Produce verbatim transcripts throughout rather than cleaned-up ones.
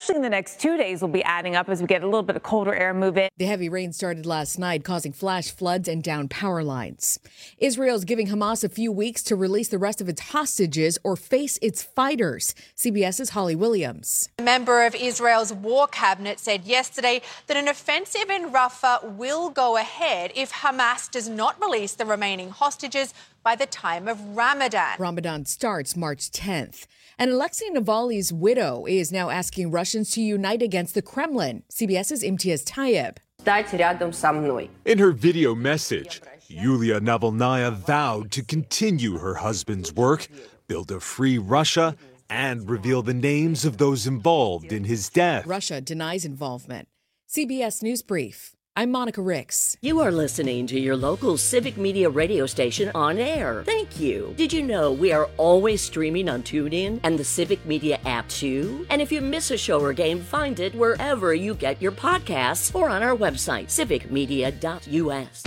especially in the next two days, will be adding up as we get a little bit of colder air move in. The heavy rain started last night, causing flash floods and down power lines. Israel's giving Hamas a few weeks to release the rest of its hostages or face its fighters. CBS's Holly Williams. A member of Israel's war cabinet said yesterday that an offensive in Rafah will go ahead if Hamas does not release the remaining hostages by the time of Ramadan. Ramadan starts March tenth. And Alexei Navalny's widow is now asking Russians to unite against the Kremlin. CBS's Imtiaz Tayeb. In her video message, Yulia Navalnaya vowed to continue her husband's work, build a free Russia, and reveal the names of those involved in his death. Russia denies involvement. C B S News Brief. I'm Monica Ricks. You are listening to your local Civic Media radio station on air. Thank you. Did you know we are always streaming on TuneIn and the Civic Media app too? And if you miss a show or game, find it wherever you get your podcasts or on our website, civic media dot u s.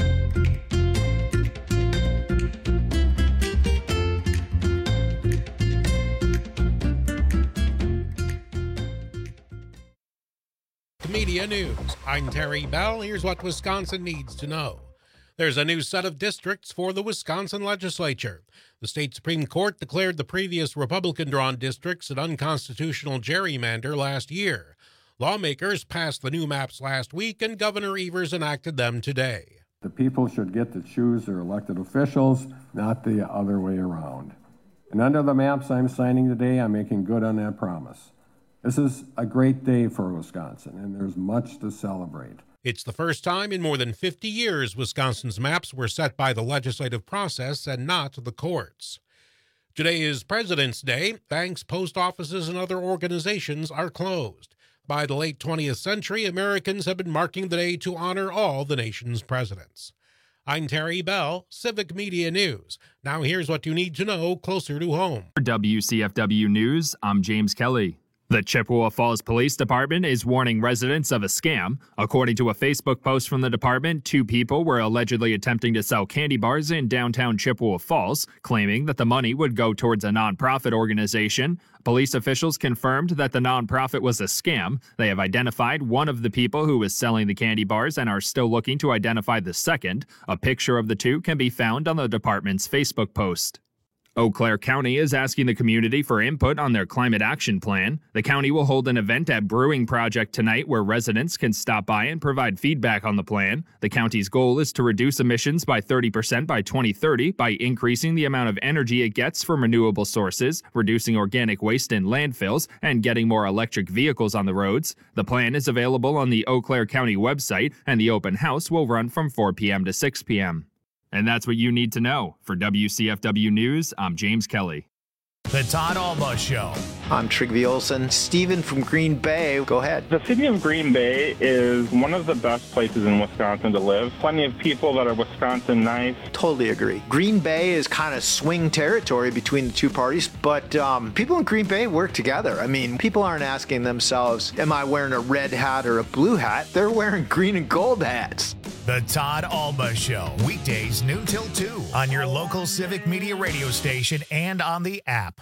Media News. I'm Terry Bell. Here's what Wisconsin needs to know. There's a new set of districts for the Wisconsin legislature. The state Supreme Court declared the previous Republican-drawn districts an unconstitutional gerrymander last year. Lawmakers passed the new maps last week, and Governor Evers enacted them today. The people should get to choose their elected officials, not the other way around. And under the maps I'm signing today, I'm making good on that promise. This is a great day for Wisconsin, and there's much to celebrate. It's the first time in more than fifty years Wisconsin's maps were set by the legislative process and not the courts. Today is President's Day. Banks, post offices, and other organizations are closed. By the late twentieth century, Americans have been marking the day to honor all the nation's presidents. I'm Terry Bell, Civic Media News. Now here's what you need to know closer to home. For W C F W News, I'm James Kelly. The Chippewa Falls Police Department is warning residents of a scam. According to a Facebook post from the department, two people were allegedly attempting to sell candy bars in downtown Chippewa Falls, claiming that the money would go towards a nonprofit organization. Police officials confirmed that the nonprofit was a scam. They have identified one of the people who was selling the candy bars and are still looking to identify the second. A picture of the two can be found on the department's Facebook post. Eau Claire County is asking the community for input on their climate action plan. The county will hold an event at Brewing Project tonight where residents can stop by and provide feedback on the plan. The county's goal is to reduce emissions by thirty percent by twenty thirty by increasing the amount of energy it gets from renewable sources, reducing organic waste in landfills, and getting more electric vehicles on the roads. The plan is available on the Eau Claire County website, and the open house will run from four p.m. to six p.m. And that's what you need to know. For W C F W News, I'm James Kelly. The Todd Alba Show. I'm Trigby Olson. Steven from Green Bay. Go ahead. The city of Green Bay is one of the best places in Wisconsin to live. Plenty of people that are Wisconsin nice. Totally agree. Green Bay is kind of swing territory between the two parties, but um, people in Green Bay work together. I mean, people aren't asking themselves, am I wearing a red hat or a blue hat? They're wearing green and gold hats. The Todd Alba Show. Weekdays noon till two on your local Civic Media radio station and on the app.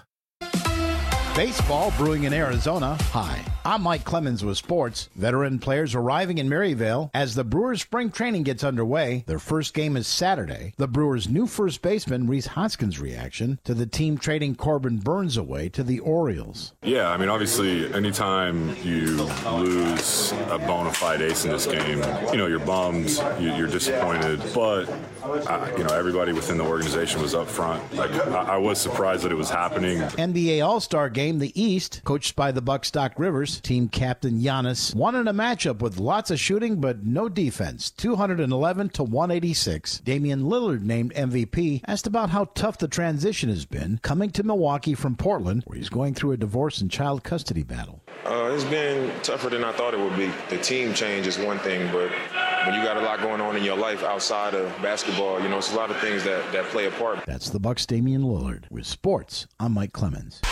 Baseball brewing in Arizona. Hi, I'm Mike Clemens with sports. Veteran players arriving in Maryville as the Brewers' spring training gets underway. Their first game is Saturday. The Brewers' new first baseman, Rhys Hoskins' reaction to the team trading Corbin Burns away to the Orioles. Yeah, I mean, obviously, anytime you lose a bona fide ace in this game, you know, you're bummed, you're disappointed, but, uh, you know, everybody within the organization was up front. Like, I, I was surprised that it was happening. N B A All-Star game, the East, coached by the Buckstock Rivers. Team captain Giannis won in a matchup with lots of shooting but no defense, two eleven to one eighty-six. Damian Lillard, named M V P, asked about how tough the transition has been coming to Milwaukee from Portland, where he's going through a divorce and child custody battle. Uh, it's been tougher than I thought it would be. The team change is one thing, but when you got a lot going on in your life outside of basketball, you know, it's a lot of things that, that play a part. That's the Bucks' Damian Lillard. With sports, I'm Mike Clemens.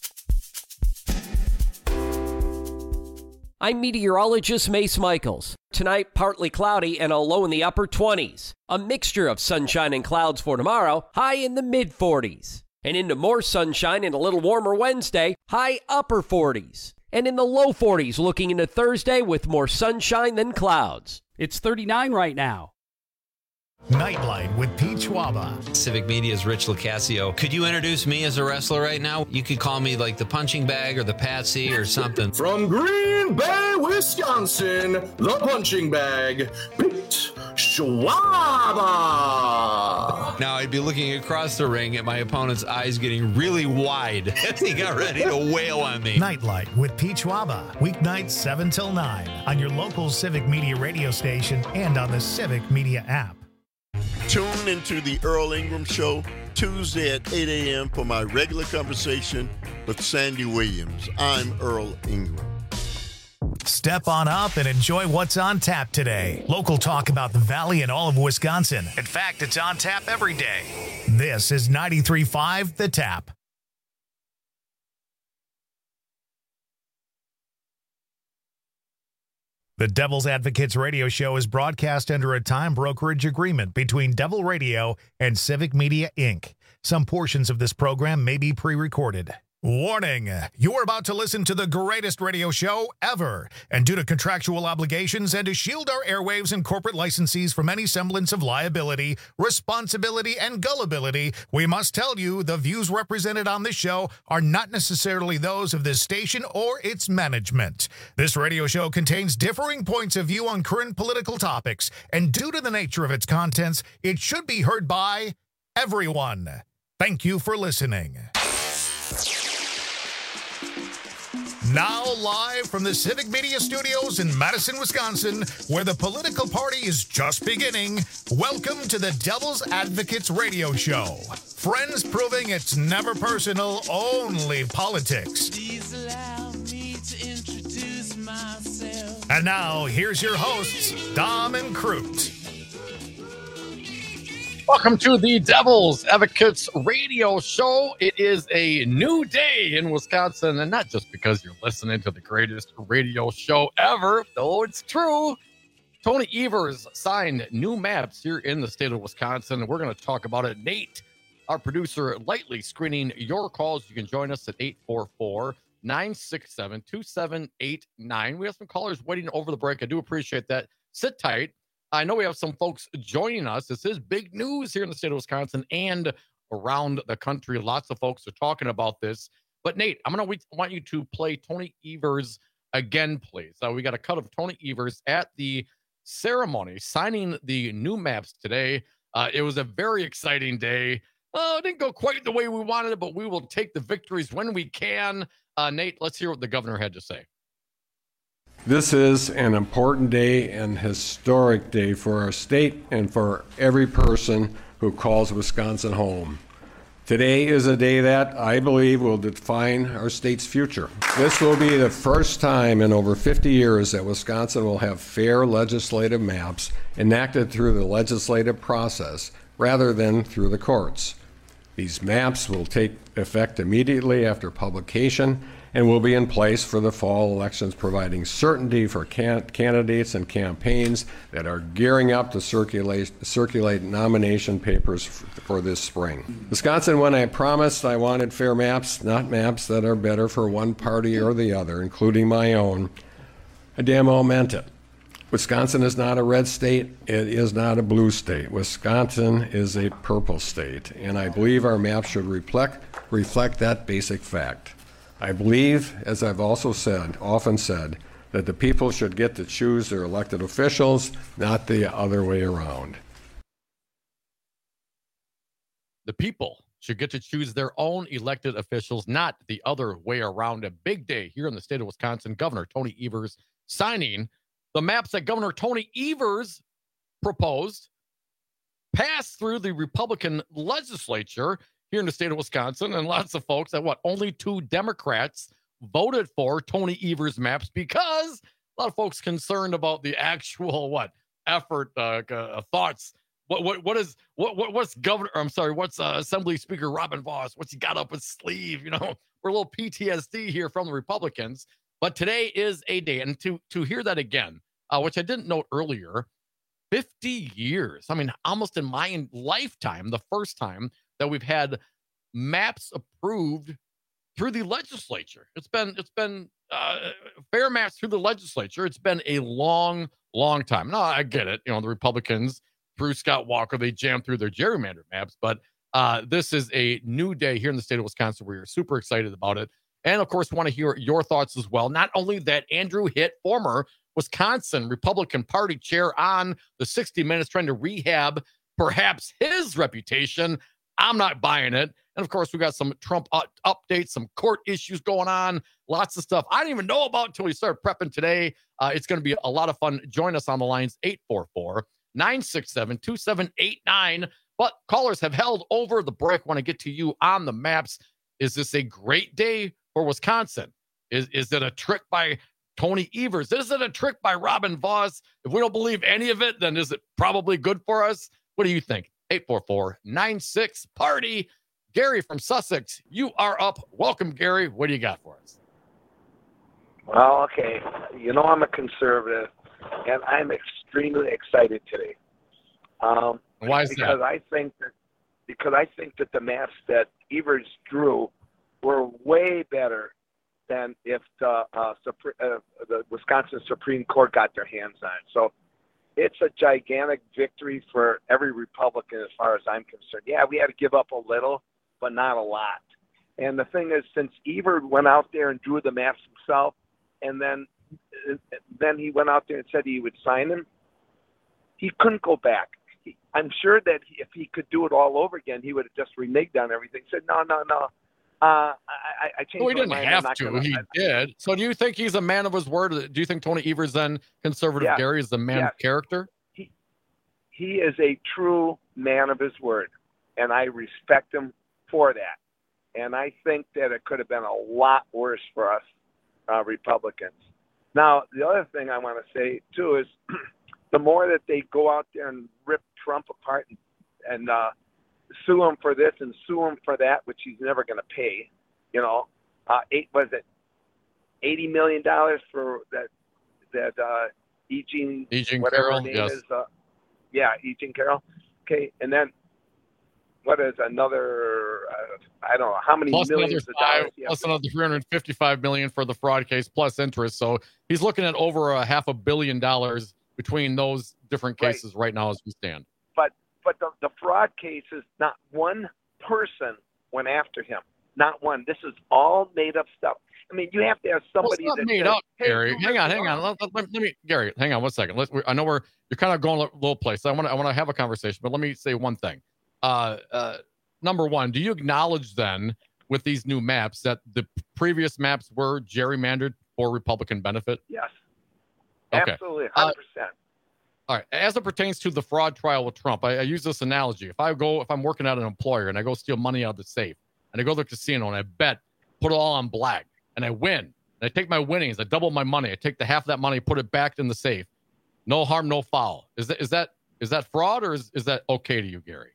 I'm meteorologist Mace Michaels. Tonight, partly cloudy and a low in the upper twenties. A mixture of sunshine and clouds for tomorrow, high in the mid forties. And into more sunshine and a little warmer Wednesday, high upper forties. And in the low forties looking into Thursday with more sunshine than clouds. It's thirty-nine right now. Nightlight with Pete Schwaba. Civic Media's Rich Locascio. Could you introduce me as a wrestler right now? You could call me like the punching bag or the patsy or something. From Green Bay, Wisconsin, the punching bag, Pete Schwaba. Now I'd be looking across the ring at my opponent's eyes getting really wide as he got ready to wail on me. Nightlight with Pete Schwaba. Weeknights seven till nine on your local Civic Media radio station and on the Civic Media app. Tune into the Earl Ingram Show Tuesday at eight a.m. for my regular conversation with Sandy Williams. I'm Earl Ingram. Step on up and enjoy what's on tap today. Local talk about the Valley and all of Wisconsin. In fact, it's on tap every day. This is ninety-three point five The Tap. The Devil's Advocates radio show is broadcast under a time brokerage agreement between Devil Radio and Civic Media, Incorporated. Some portions of this program may be pre-recorded. Warning, you're about to listen to the greatest radio show ever. And due to contractual obligations and to shield our airwaves and corporate licensees from any semblance of liability, responsibility, and gullibility, we must tell you the views represented on this show are not necessarily those of this station or its management. This radio show contains differing points of view on current political topics, and due to the nature of its contents, it should be heard by everyone. Thank you for listening. Now live from the Civic Media Studios in Madison, Wisconsin, where the political party is just beginning, welcome to the Devil's Advocates radio show. Friends proving it's never personal, only politics. Please allow me to introduce myself. And now, here's your hosts, Dom and Crute. Welcome to the Devil's Advocates radio show. It is a new day in Wisconsin, and not just because you're listening to the greatest radio show ever, though it's true. Tony Evers signed new maps here in the state of Wisconsin, and we're going to talk about it. Nate, our producer, lightly screening your calls. You can join us at eight four four, nine six seven, two seven eight nine. We have some callers waiting over the break. I do appreciate that. Sit tight. I know we have some folks joining us. This is big news here in the state of Wisconsin and around the country. Lots of folks are talking about this. But Nate, I'm going to want you to play Tony Evers again, please. Uh, we got a cut of Tony Evers at the ceremony signing the new maps today. Uh, it was a very exciting day. Uh, it didn't go quite the way we wanted it, but we will take the victories when we can. Uh, Nate, let's hear what the governor had to say. This is an important day and historic day for our state and for every person who calls Wisconsin home. Today is a day that I believe will define our state's future. This will be the first time in over fifty years that Wisconsin will have fair legislative maps enacted through the legislative process rather than through the courts. These maps will take effect immediately after publication and will be in place for the fall elections, providing certainty for can- candidates and campaigns that are gearing up to circulate, circulate nomination papers f- for this spring. Wisconsin, when I promised I wanted fair maps, not maps that are better for one party or the other, including my own, I damn well meant it. Wisconsin is not a red state. It is not a blue state. Wisconsin is a purple state, and I believe our maps should reflect, reflect that basic fact. I believe, as I've also said, often said, that the people should get to choose their elected officials, not the other way around. The people should get to choose their own elected officials, not the other way around. A big day here in the state of Wisconsin. Governor Tony Evers signing the maps that Governor Tony Evers proposed, passed through the Republican legislature here in the state of Wisconsin, and lots of folks that what only two Democrats voted for Tony Evers maps because a lot of folks concerned about the actual what effort, uh, uh, thoughts. What what what is what what what's Governor? I'm sorry, what's uh, Assembly Speaker Robin Vos? What's he got up his sleeve? You know, we're a little P T S D here from the Republicans. But today is a day, and to to hear that again, uh, which I didn't note earlier. fifty years. I mean, almost in my lifetime, the first time that we've had maps approved through the legislature. It's been it's been uh, fair maps through the legislature. It's been a long, long time. No, I get it. You know, the Republicans through Scott Walker, they jammed through their gerrymandered maps, but uh, this is a new day here in the state of Wisconsin. We're super excited about it. And of course, want to hear your thoughts as well. Not only that, Andrew Hitt, former Wisconsin Republican Party chair, on the sixty minutes trying to rehab perhaps his reputation. I'm not buying it. And of course, we got some Trump uh, updates, some court issues going on, lots of stuff I didn't even know about until we started prepping today. Uh, it's going to be a lot of fun. Join us on the lines, eight four four, nine six seven, two seven eight nine. But callers have held over the break. Want to get to you on the maps. Is this a great day for Wisconsin? Is, is it a trick by Tony Evers? Is it a trick by Robin Vos? If we don't believe any of it, then is it probably good for us? What do you think? eight four four, nine six, party. Gary from Sussex, you are up. Welcome, Gary. What do you got for us? Well, okay. You know I'm a conservative, and I'm extremely excited today. Um, Why is because that? I think that because I think that the maps that Evers drew were way better than if the uh, Supre- uh, the Wisconsin Supreme Court got their hands on it. So it's a gigantic victory for every Republican as far as I'm concerned. Yeah, we had to give up a little, but not a lot. And the thing is, since Evers went out there and drew the maps himself, and then then he went out there and said he would sign them, he couldn't go back. He, I'm sure that he, if he could do it all over again, he would have just reneged on everything. Said, no, no, no. Uh, I, I changed Well, he my didn't mind. have I'm not to. gonna, He I, did. So do you think he's a man of his word? Do you think Tony Evers, then conservative Yeah. Gary, is the man Yeah. of character? He, he is a true man of his word, and I respect him for that. And I think that it could have been a lot worse for us uh, Republicans. Now, the other thing I want to say, too, is the more that they go out there and rip Trump apart and, and uh, sue him for this and sue him for that, which he's never going to pay, you know, uh, eight, was it eighty million dollars for that, that uh, E. Jean, E. Jean whatever Carroll, her name yes. is. Uh, yeah, E. Jean Carroll. Okay, and then what is another, uh, I don't know, how many Plus another millions of five, dollars? he has plus to- another three hundred fifty-five million dollars for the fraud case, plus interest. So he's looking at over a half a billion dollars between those different Right. cases right now as we stand. But but the, the fraud cases, not one person went after him. Not one. This is all made up stuff. I mean, you have to have Well, it's somebody not that made says, up, "Hey, Gary. you Hang on, really hang on. are." Let, let- let me, Gary, hang on one second. Let's. We, I know we're you're kind of going a little place. I want to I want to have a conversation, but let me say one thing. Uh, uh, number one, do you acknowledge then with these new maps that the previous maps were gerrymandered for Republican benefit? Yes. Okay. Absolutely, one Uh, hundred percent. All right. As it pertains to the fraud trial with Trump, I, I use this analogy. If I go, if I'm working at an employer and I go steal money out of the safe and I go to the casino and I bet, put it all on black and I win, and I take my winnings, I double my money, I take the half of that money, put it back in the safe. No harm, no foul. Is that is that is that fraud or is, is that okay to you, Gary?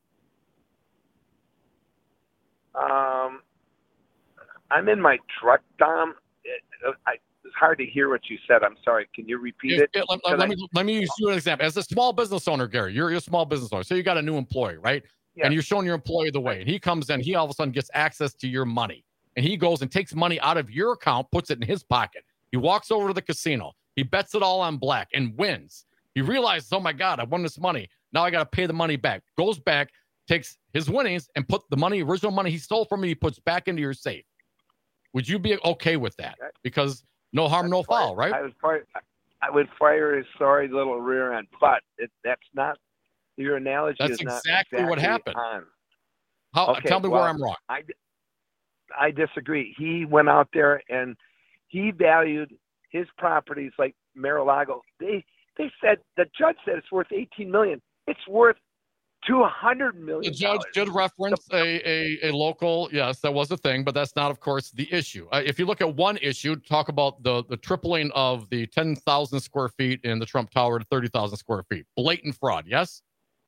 Um, I'm in my truck, Dom. It, I, it's hard to hear what you said. I'm sorry. Can you repeat If- it? if- let, Can let I- me let me use you an example. As a small business owner, Gary, you're, you're a small business owner. So you got a new employee, right? Yeah. And you're showing your employee the way. And he comes in, he all of a sudden gets access to your money. And he goes and takes money out of your account, puts it in his pocket. He walks over to the casino. He bets it all on black and wins. He realizes, oh my God, I won this money. Now I got to pay the money back. Goes back, takes his winnings and put the money, original money he stole from you, he puts back into your safe. Would you be okay with that? Because no harm, no foul, right? I was probably, I would fire his sorry little rear end, but it, that's not your analogy. That's is not exactly what happened. on. How, Okay, tell me well, where I'm wrong. I, I disagree. He went out there and he valued his properties like Mar-a-Lago. They they said the judge said it's worth eighteen million. It's worth two hundred million. The judge did reference a, a, a local, yes, that was a thing, but that's not, of course, the issue. Uh, if you look at one issue, talk about the, the tripling of the ten thousand square feet in the Trump Tower to thirty thousand square feet. Blatant fraud, yes?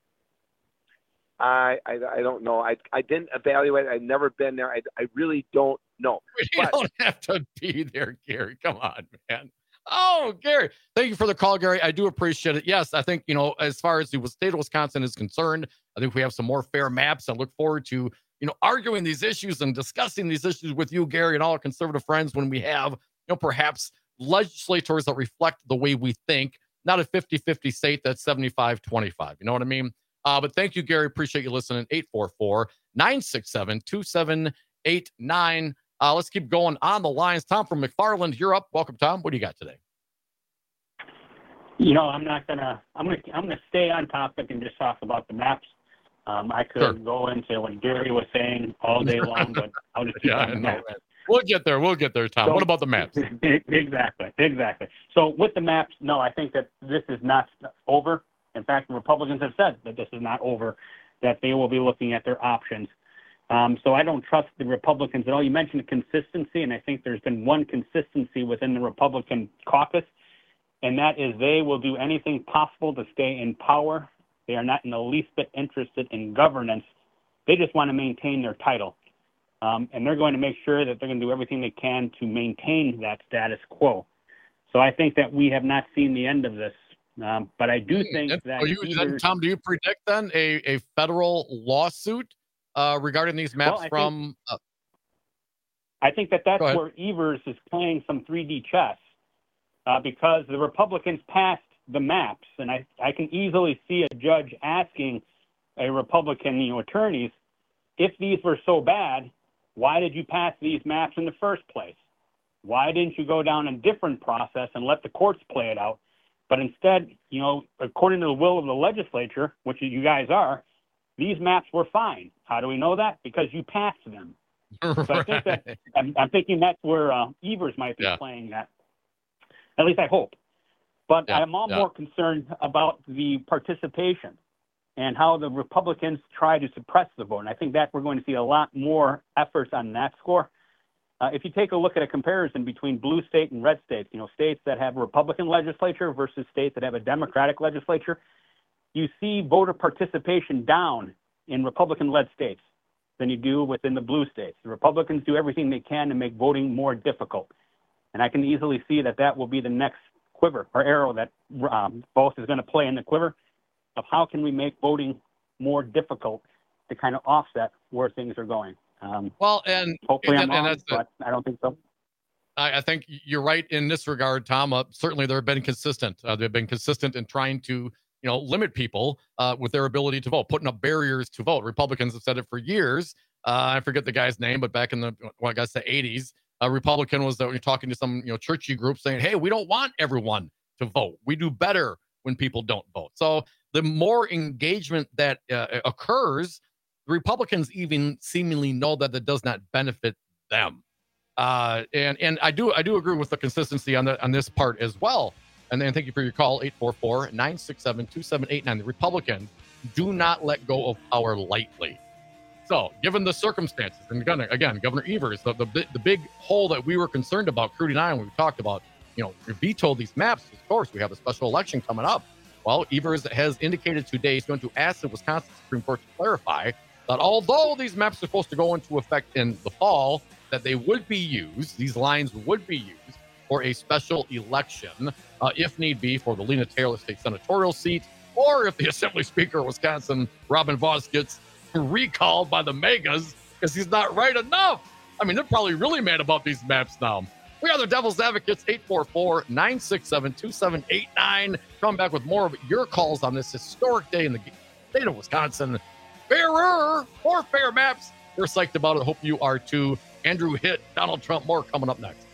I, I I don't know. I I didn't evaluate. I've never been there. I, I really don't know. You But don't have to be there, Gary. Come on, man. Oh, Gary, thank you for the call, Gary. I do appreciate it. Yes, I think, you know, as far as the state of Wisconsin is concerned, I think we have some more fair maps. I look forward to, you know, arguing these issues and discussing these issues with you, Gary, and all our conservative friends when we have, you know, perhaps legislators that reflect the way we think, not a fifty-fifty state that's seventy-five twenty-five. You know what I mean? Uh, but thank you, Gary. Appreciate you listening. eight four four, nine six seven, two seven eight nine. Uh, let's keep going on the lines. Tom from McFarland, you're up. Welcome, Tom. What do you got today? You know, I'm not gonna. I'm gonna. I'm gonna stay on topic and just talk about the maps. Um, I could Sure. go into what Gary was saying all day long, but I'll just keep Yeah, on I the know, maps. man. We'll get there. We'll get there, Tom. So- What about the maps? Exactly. Exactly. So with the maps, no, I think that this is not over. In fact, the Republicans have said that this is not over. That they will be looking at their options. Um, so I don't trust the Republicans at all. You mentioned consistency, and I think there's been one consistency within the Republican caucus, and that is they will do anything possible to stay in power. They are not in the least bit interested in governance. They just want to maintain their title. Um, and they're going to make sure that they're going to do everything they can to maintain that status quo. So I think that we have not seen the end of this. Um, but I do think And that are you, then, either- Tom, do you predict then a, a federal lawsuit uh, regarding these maps Well, I think- from? Uh, I think that that's Go ahead. where Evers is playing some three D chess uh, because the Republicans passed the maps, and I, I can easily see a judge asking a Republican, you know, attorneys, if these were so bad, why did you pass these maps in the first place? Why didn't you go down a different process and let the courts play it out? But instead, you know, according to the will of the legislature, which you guys are, these maps were fine. How do we know that? Because you passed them. So I think that I'm, I'm thinking that's where uh, Evers might be Yeah. playing that. At least I hope. But Yeah, I'm all yeah. more concerned about the participation and how the Republicans try to suppress the vote. And I think that we're going to see a lot more efforts on that score. Uh, if you take a look at a comparison between blue state and red states, you know, states that have a Republican legislature versus states that have a Democratic legislature, you see voter participation down in Republican-led states than you do within the blue states. The Republicans do everything they can to make voting more difficult. And I can easily see that that will be the next quiver or arrow that um, both is going to play in the quiver of how can we make voting more difficult to kind of offset where things are going. Um, well, and hopefully and, I'm and wrong, that's the- but I don't think so. I, I think you're right in this regard, Tom. Uh, certainly, they've been consistent. Uh, they've been consistent in trying to, you know, limit people uh, with their ability to vote, putting up barriers to vote. Republicans have said it for years. Uh, I forget the guy's name, but back in the, well, I guess the eighties, a Republican was uh, talking to some, you know, churchy group saying, "Hey, we don't want everyone to vote. We do better when people don't vote." So the more engagement that uh, occurs, the Republicans even seemingly know that that does not benefit them. Uh, and and I do I do agree with the consistency on the on this part as well. And then thank you for your call, eight four four, nine six seven, two seven eight nine. The Republicans do not let go of power lightly. So given the circumstances, and again, again Governor Evers, the, the, the big hole that we were concerned about, Crudy and I, when we talked about, you know, vetoed these maps, of course, we have a special election coming up. Well, Evers has indicated today he's going to ask the Wisconsin Supreme Court to clarify that although these maps are supposed to go into effect in the fall, that they would be used, these lines would be used for a special election, uh, if need be, for the Lena Taylor State Senatorial seat, or if the Assembly Speaker of Wisconsin, Robin Vos, gets recalled by the megas because he's not right enough. I mean, they're probably really mad about these maps now. We are the Devil's Advocates, eight four four, nine six seven, two seven eight nine. Come back with more of your calls on this historic day in the state of Wisconsin. Fairer, more fair maps. We're psyched about it. Hope you are too. Andrew Hitt, Donald Trump, more coming up next.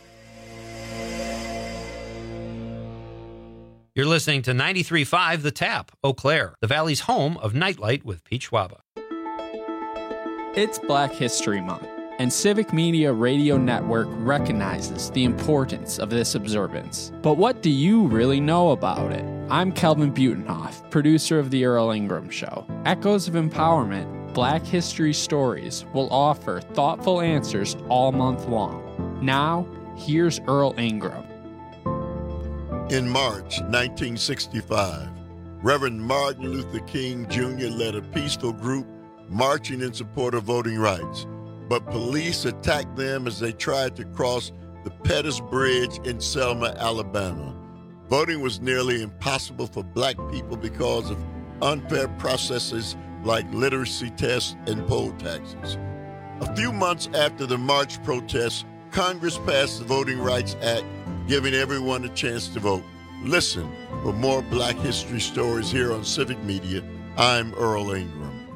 You're listening to ninety-three point five The Tap, Eau Claire, the Valley's home of Nightlight with Pete Schwaba. It's Black History Month, and Civic Media Radio Network recognizes the importance of this observance. But what do you really know about it? I'm Kelvin Butenhoff, producer of The Earl Ingram Show. Echoes of Empowerment, Black History Stories will offer thoughtful answers all month long. Now, here's Earl Ingram. In March nineteen sixty-five, Reverend Martin Luther King Junior led a peaceful group marching in support of voting rights, but police attacked them as they tried to cross the Pettus Bridge in Selma, Alabama. Voting was nearly impossible for black people because of unfair processes like literacy tests and poll taxes. A few months after the March protests, Congress passed the Voting Rights Act, giving everyone a chance to vote. Listen for more Black History stories here on Civic Media. I'm Earl Ingram.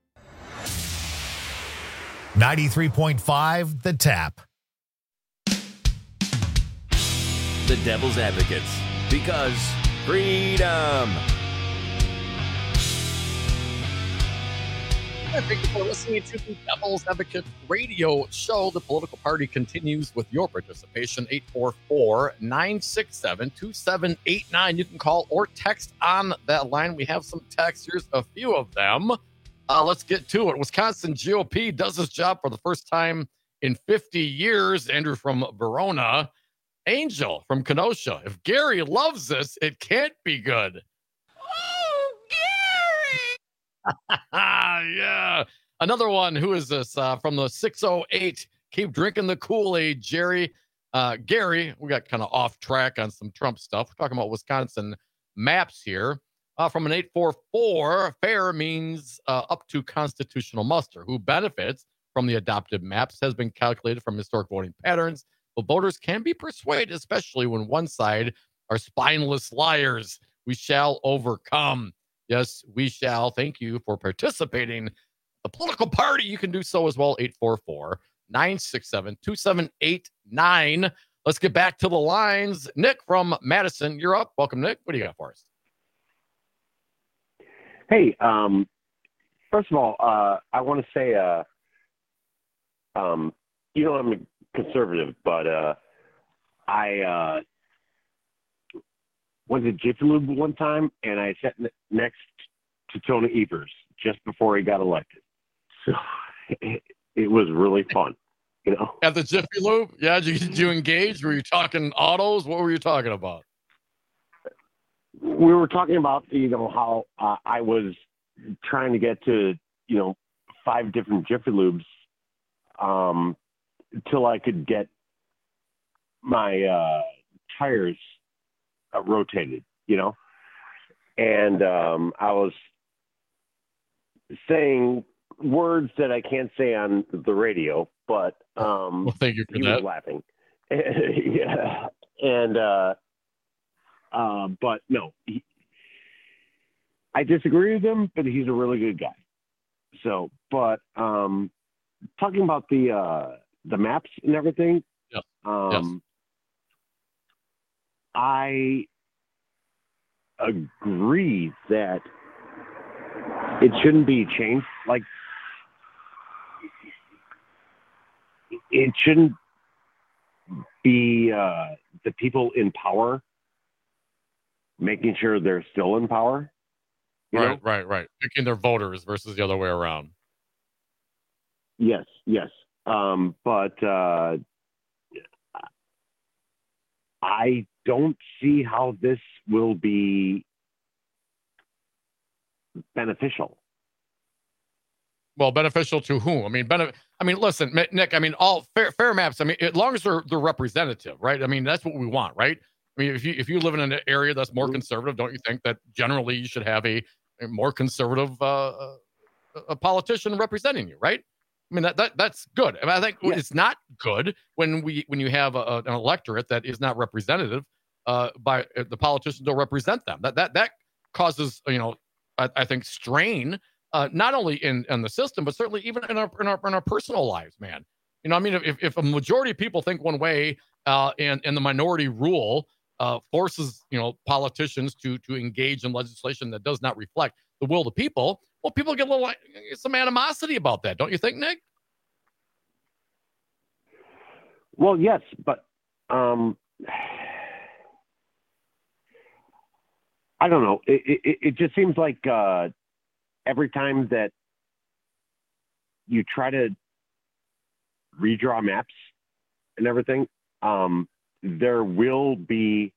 ninety-three point five The Tap. The Devil's Advocates, because freedom. Thank you for listening to the Devil's Advocate radio show. The political party continues with your participation. eight four four, nine six seven, two seven eight nine. You can call or text on that line. We have some texts. Here's a few of them. Uh, let's get to it. Wisconsin G O P does this job for the first time in fifty years. Andrew from Verona. Angel from Kenosha. If Gary loves this, it can't be good. Yeah. Another one. Who is this? Uh, from the six oh eight. Keep drinking the Kool-Aid, Jerry. Uh, Gary, we got kind of off track on some Trump stuff. We're talking about Wisconsin maps here. Uh, from an eight four four, fair means uh, up to constitutional muster. Who benefits from the adopted maps has been calculated from historic voting patterns. But voters can be persuaded, especially when one side are spineless liars. We shall overcome. Yes, we shall. Thank you for participating. The political party, you can do so as well. eight four four, nine six seven, two seven eight nine. Let's get back to the lines. Nick from Madison, you're up. Welcome, Nick. What do you got for us? Hey, um, first of all, uh, I want to say, uh, um, you know, I'm a conservative, but uh, I uh, went to Jiffy Lube one time, and I sat n- next to Tony Evers just before he got elected. So it, it was really fun, you know. At the Jiffy Lube? Yeah, did you, did you engage? Were you talking autos? What were you talking about? We were talking about, you know, how uh, I was trying to get to, you know, five different Jiffy Lubes um, until I could get my uh, tires uh, rotated, you know. And um, I was saying words that I can't say on the radio, but um, well, thank you for he that. was laughing. Yeah. And, uh, uh, but no, he, I disagree with him, but he's a really good guy. So, but um, talking about the uh, the maps and everything, yeah. um, yes. I agree that it shouldn't be changed. Like, it shouldn't be uh, the people in power making sure they're still in power. Right, know? right, right. Picking their voters versus the other way around. Yes, yes. Um, but uh, I don't see how this will be beneficial. Well, beneficial to whom? I mean, benef- I mean, listen, Nick. I mean, all fair, fair maps. I mean, as long as they're they're representative, right? I mean, that's what we want, right? I mean, if you if you live in an area that's more mm-hmm. conservative, don't you think that generally you should have a, a more conservative uh, a politician representing you, right? I mean, that, that that's good. I mean, I think yes. It's not good when we when you have a, an electorate that is not representative uh, by uh, the politicians don't represent them. That that that causes, you know, I, I think strain. Uh, not only in, in the system, but certainly even in our, in our in our personal lives, man. You know, I mean, if, if a majority of people think one way uh, and, and the minority rule uh, forces, you know, politicians to to engage in legislation that does not reflect the will of the people, well, people get a little some animosity about that, don't you think, Nick? Well, yes, but um, I don't know. It, it, it just seems like uh, every time that you try to redraw maps and everything, um, there will be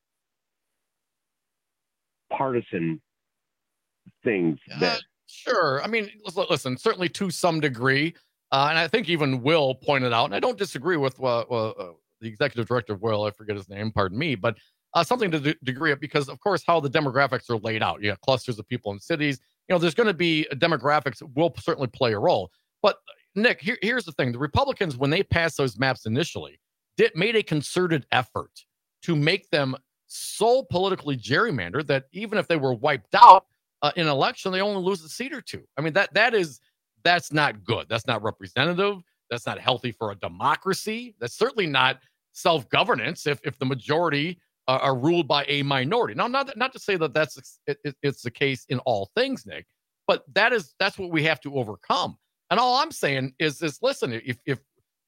partisan things that. Uh, sure. I mean, listen, certainly to some degree. Uh, and I think even Will pointed out, and I don't disagree with uh, uh, the executive director of Will, I forget his name, pardon me, but uh, something to the degree of, because of course how the demographics are laid out. You have clusters of people in cities. You know, there's going to be demographics will certainly play a role. But Nick, here, here's the thing: the Republicans, when they passed those maps initially, did made a concerted effort to make them so politically gerrymandered that even if they were wiped out uh, in an election, they only lose a seat or two. I mean, that that is that's not good. That's not representative. That's not healthy for a democracy. That's certainly not self-governance if if the majority uh, are ruled by a minority. Now, not not to say that that's it, it, it's the case in all things, Nick, but that is that's what we have to overcome. And all I'm saying is is listen, if if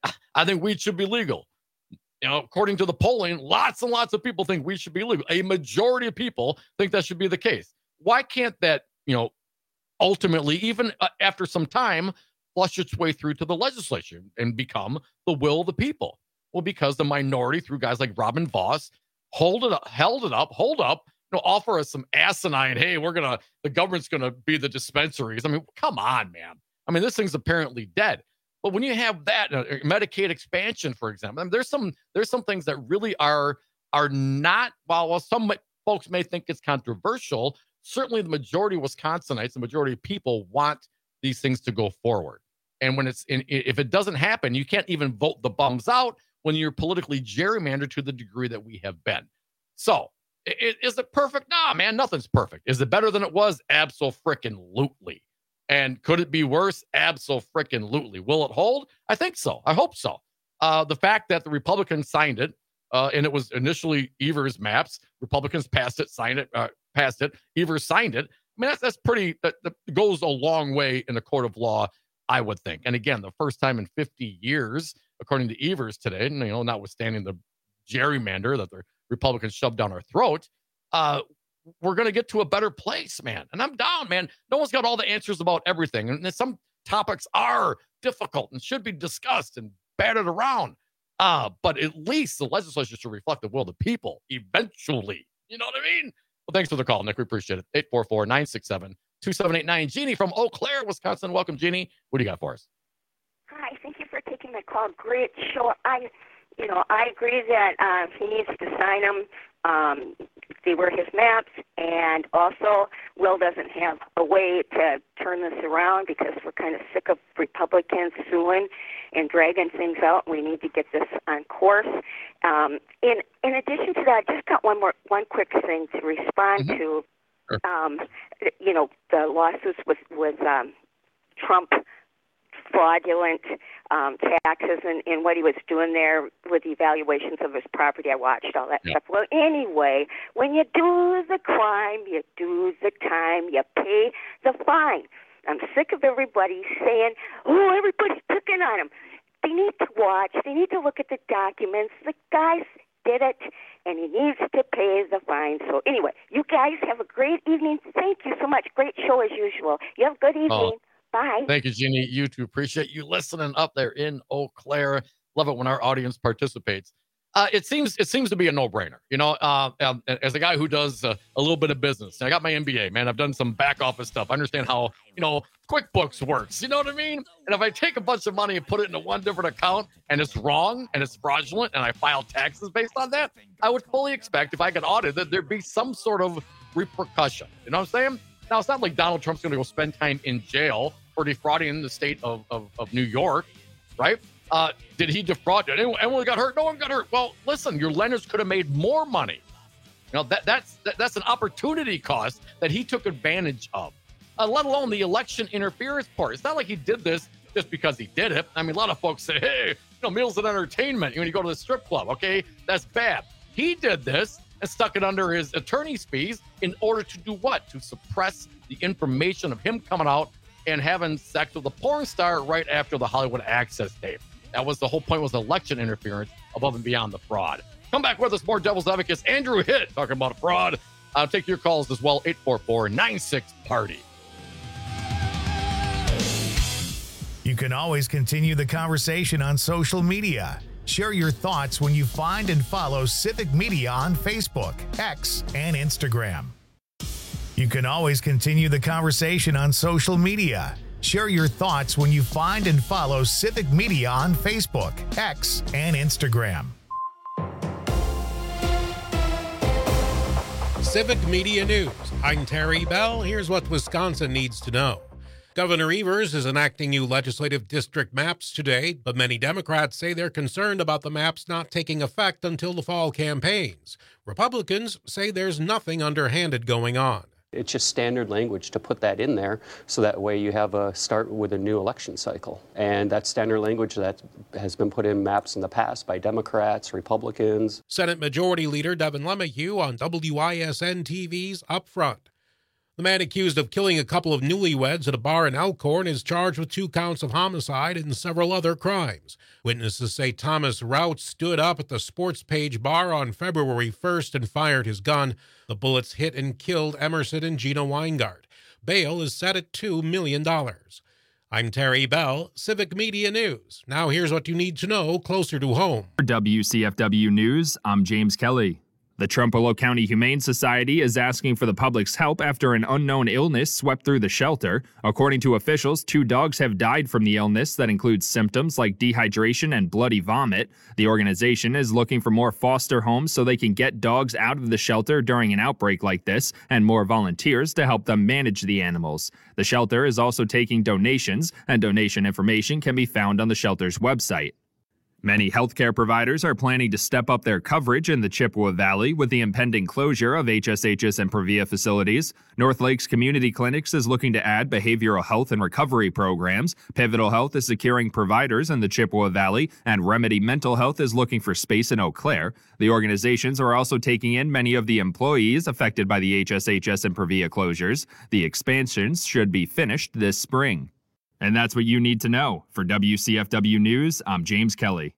I think weed should be legal. You know, according to the polling, lots and lots of people think weed should be legal. A majority of people think that should be the case. Why can't that, you know, ultimately, even uh, after some time, flush its way through to the legislature and become the will of the people? Well, because the minority, through guys like Robin Vos, hold it up, held it up, hold up, you know, offer us some asinine, hey, we're gonna, the government's gonna be the dispensaries. I mean, come on, man. I mean, this thing's apparently dead. But when you have that uh, Medicaid expansion, for example, I mean, there's some there's some things that really are are not, while while some folks may think it's controversial, certainly the majority of Wisconsinites, the majority of people want these things to go forward. And when it's in, if it doesn't happen, you can't even vote the bums out when you're politically gerrymandered to the degree that we have been. So is it perfect? Nah, man, nothing's perfect. Is it better than it was? Abso-frickin-lutely. And could it be worse? Abso-frickin-lutely. Will it hold? I think so. I hope so. Uh, the fact that the Republicans signed it, uh, and it was initially Evers' maps. Republicans passed it, signed it, uh, passed it. Evers signed it. I mean, that's that's pretty. That, that goes a long way in the court of law, I would think. And again, the first time in fifty years, according to Evers today, and, you know, notwithstanding the gerrymander that the Republicans shoved down our throat, uh, we're going to get to a better place, man. And I'm down, man. No one's got all the answers about everything. And some topics are difficult and should be discussed and batted around. Uh, but at least the legislature should reflect the will of the people eventually. You know what I mean? Well, thanks for the call, Nick. We appreciate it. eight four four, nine six seven, two seven eight nine. Jeannie from Eau Claire, Wisconsin. Welcome, Jeannie. What do you got for us? Hi. Thank you for taking my call. Great show. I, you know, I agree that uh, he needs to sign them. Um, they were his maps, and also Will doesn't have a way to turn this around because we're kind of sick of Republicans suing and dragging things out. We need to get this on course. Um, in in addition to that, I just got one more one quick thing to respond mm-hmm. to. Um, you know, the lawsuits with with um, Trump. Fraudulent um, taxes and, and what he was doing there with the evaluations of his property. I watched all that yeah. stuff. Well, anyway, when you do the crime, you do the time, you pay the fine. I'm sick of everybody saying, oh, everybody's picking on him. They need to watch. They need to look at the documents. The guy did it, and he needs to pay the fine. So anyway, you guys have a great evening. Thank you so much. Great show as usual. You have a good evening. Oh. Bye. Thank you, Jeannie. You too. Appreciate you listening up there in Eau Claire. Love it when our audience participates. Uh, it seems it seems to be a no-brainer. You know, uh, um, as a guy who does uh, a little bit of business, I got my M B A, man. I've done some back office stuff. I understand how, you know, QuickBooks works. You know what I mean? And if I take a bunch of money and put it into one different account and it's wrong and it's fraudulent and I file taxes based on that, I would fully expect if I get audited, there'd be some sort of repercussion. You know what I'm saying? Now, it's not like Donald Trump's going to go spend time in jail for defrauding the state of, of, of New York, right? Uh, did he defraud? Did anyone, anyone got hurt? No one got hurt. Well, listen, your lenders could have made more money. You know, that that's that, that's an opportunity cost that he took advantage of, uh, let alone the election interference part. It's not like he did this just because he did it. I mean, a lot of folks say, hey, you know, meals and entertainment, when you go to the strip club, okay, that's bad. He did this and stuck it under his attorney's fees in order to do what? To suppress the information of him coming out and having sex with a porn star right after the Hollywood Access tape. That was the whole point, was election interference above and beyond the fraud. Come back with us, more Devil's Advocates. Andrew Hitt talking about fraud. I'll take your calls as well, eight four four, nine six, party. You can always continue the conversation on social media. Share your thoughts when you find and follow Civic Media on Facebook, X, and Instagram. You can always continue the conversation on social media. Share your thoughts when you find and follow Civic Media on Facebook, X, and Instagram. Civic Media News. I'm Terry Bell. Here's what Wisconsin needs to know. Governor Evers is enacting new legislative district maps today, but many Democrats say they're concerned about the maps not taking effect until the fall campaigns. Republicans say there's nothing underhanded going on. It's just standard language to put that in there so that way you have a start with a new election cycle. And that's standard language that has been put in maps in the past by Democrats, Republicans. Senate Majority Leader Devin LeMahieu on W I S N T V's Up Front. The man accused of killing a couple of newlyweds at a bar in Elkhorn is charged with two counts of homicide and several other crimes. Witnesses say Thomas Rout stood up at the Sports Page bar on February first and fired his gun. The bullets hit and killed Emerson and Gina Weingart. Bail is set at two million dollars. I'm Terry Bell, Civic Media News. Now here's what you need to know closer to home. For W C F W News, I'm James Kelly. The Trumpereau County Humane Society is asking for the public's help after an unknown illness swept through the shelter. According to officials, two dogs have died from the illness that includes symptoms like dehydration and bloody vomit. The organization is looking for more foster homes so they can get dogs out of the shelter during an outbreak like this and more volunteers to help them manage the animals. The shelter is also taking donations, and donation information can be found on the shelter's website. Many healthcare providers are planning to step up their coverage in the Chippewa Valley with the impending closure of H S H's and Previa facilities. North Lakes Community Clinics is looking to add behavioral health and recovery programs. Pivotal Health is securing providers in the Chippewa Valley, and Remedy Mental Health is looking for space in Eau Claire. The organizations are also taking in many of the employees affected by the H S H S and Previa closures. The expansions should be finished this spring. And that's what you need to know. For W C F W News, I'm James Kelly.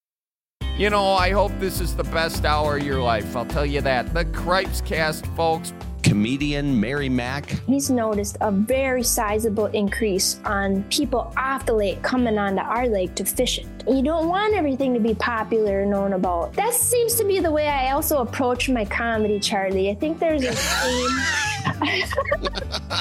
You know, I hope this is the best hour of your life. I'll tell you that. The Cripes Cast, folks. Comedian Mary Mack. He's noticed a very sizable increase on people off the lake coming onto our lake to fish it. You don't want everything to be popular and known about. That seems to be the way I also approach my comedy, Charlie. I think there's a theme.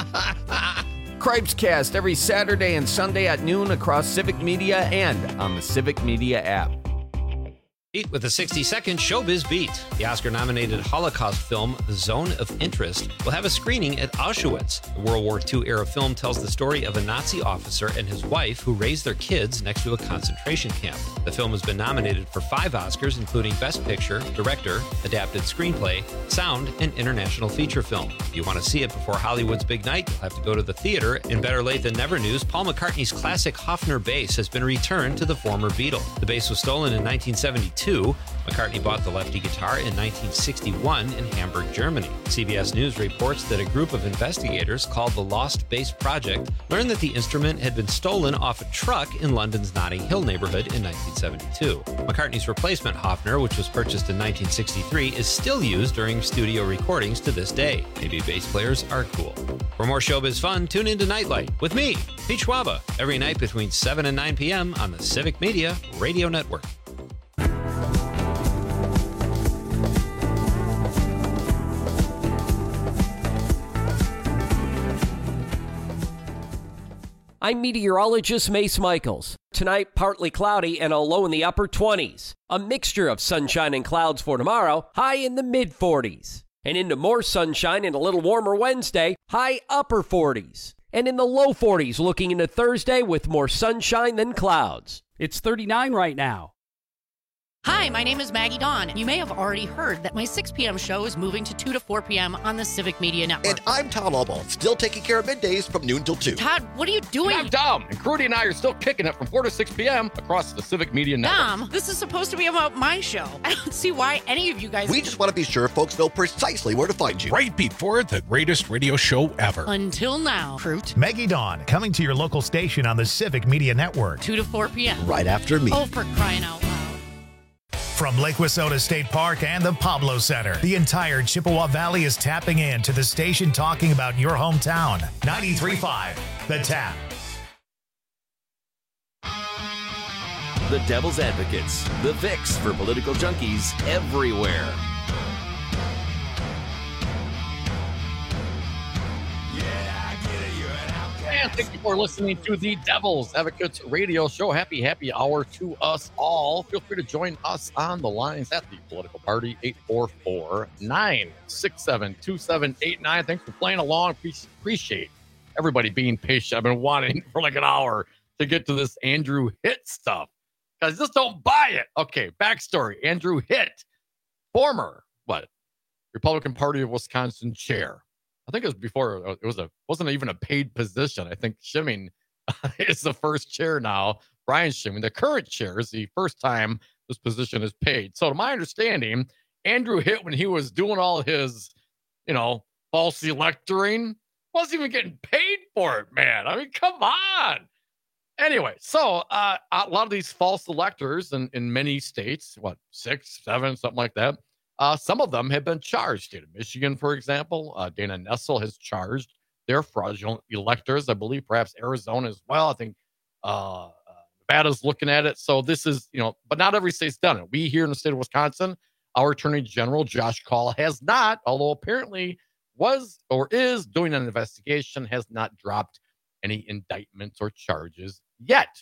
Cripes Cast every Saturday and Sunday at noon across Civic Media and on the Civic Media app. Beat with a sixty-second Showbiz Beat. The Oscar-nominated Holocaust film, The Zone of Interest, will have a screening at Auschwitz. The World War Two-era film tells the story of a Nazi officer and his wife who raised their kids next to a concentration camp. The film has been nominated for five Oscars, including Best Picture, Director, Adapted Screenplay, Sound, and International Feature Film. If you want to see it before Hollywood's big night, you'll have to go to the theater. In better late than never news, Paul McCartney's classic Hofner bass has been returned to the former Beatle. The bass was stolen in nineteen seventy-two. McCartney bought the lefty guitar in nineteen sixty-one in Hamburg, Germany. C B S News reports that a group of investigators called the Lost Bass Project learned that the instrument had been stolen off a truck in London's Notting Hill neighborhood in nineteen seventy-two. McCartney's replacement Hofner, which was purchased in nineteen sixty-three, is still used during studio recordings to this day. Maybe bass players are cool. For more showbiz fun, tune into Nightlight with me, Pete Schwaba, every night between seven and nine p.m. on the Civic Media Radio Network. I'm meteorologist Mace Michaels. Tonight, partly cloudy and a low in the upper twenties. A mixture of sunshine and clouds for tomorrow, high in the mid forties. And into more sunshine and a little warmer Wednesday, high upper forties. And in the low forties looking into Thursday with more sunshine than clouds. It's thirty-nine right now. Hi, my name is Maggie Dawn. You may have already heard that my six p.m. show is moving to two to four p.m. on the Civic Media Network. And I'm Tom Albaugh, still taking care of middays from noon till two. Todd, what are you doing? I'm Dom, and Crudy and I are still kicking it from four to six p.m. across the Civic Media Network. Dom, this is supposed to be about my show. I don't see why any of you guys... We just want to be sure folks know precisely where to find you. Right before the greatest radio show ever. Until now, Fruit. Maggie Dawn, coming to your local station on the Civic Media Network. two to four p.m. Right after me. Oh, for crying out loud. From Lake Wissota State Park and the Pablo Center, the entire Chippewa Valley is tapping in to the station talking about your hometown. ninety-three point five, The Tap. The Devil's Advocates, the fix for political junkies everywhere. And thank you for listening to the Devil's Advocates Radio Show. Happy, happy hour to us all. Feel free to join us on the lines at the political party, eight four four, nine six seven, two seven eight nine. Thanks for playing along. Appreciate everybody being patient. I've been wanting for like an hour to get to this Andrew Hitt stuff, because just don't buy it. Okay, backstory. Andrew Hitt, former, what, Republican Party of Wisconsin chair. I think it was before it was a wasn't even a paid position. I think Schimming is the first chair now. Brian Schimming, the current chair, is the first time this position is paid. So to my understanding, Andrew Hitt, when he was doing all his, you know, false electoring, wasn't even getting paid for it, man. I mean, come on. Anyway, so uh, a lot of these false electors in, in many states, what, six, seven, something like that, Uh, some of them have been charged. State of Michigan, for example, uh, Dana Nessel has charged their fraudulent electors. I believe perhaps Arizona as well. I think uh, uh, Nevada's looking at it. So this is, you know, but not every state's done it. We here in the state of Wisconsin, our Attorney General, Josh Kaul, has not, although apparently was or is doing an investigation, has not dropped any indictments or charges yet.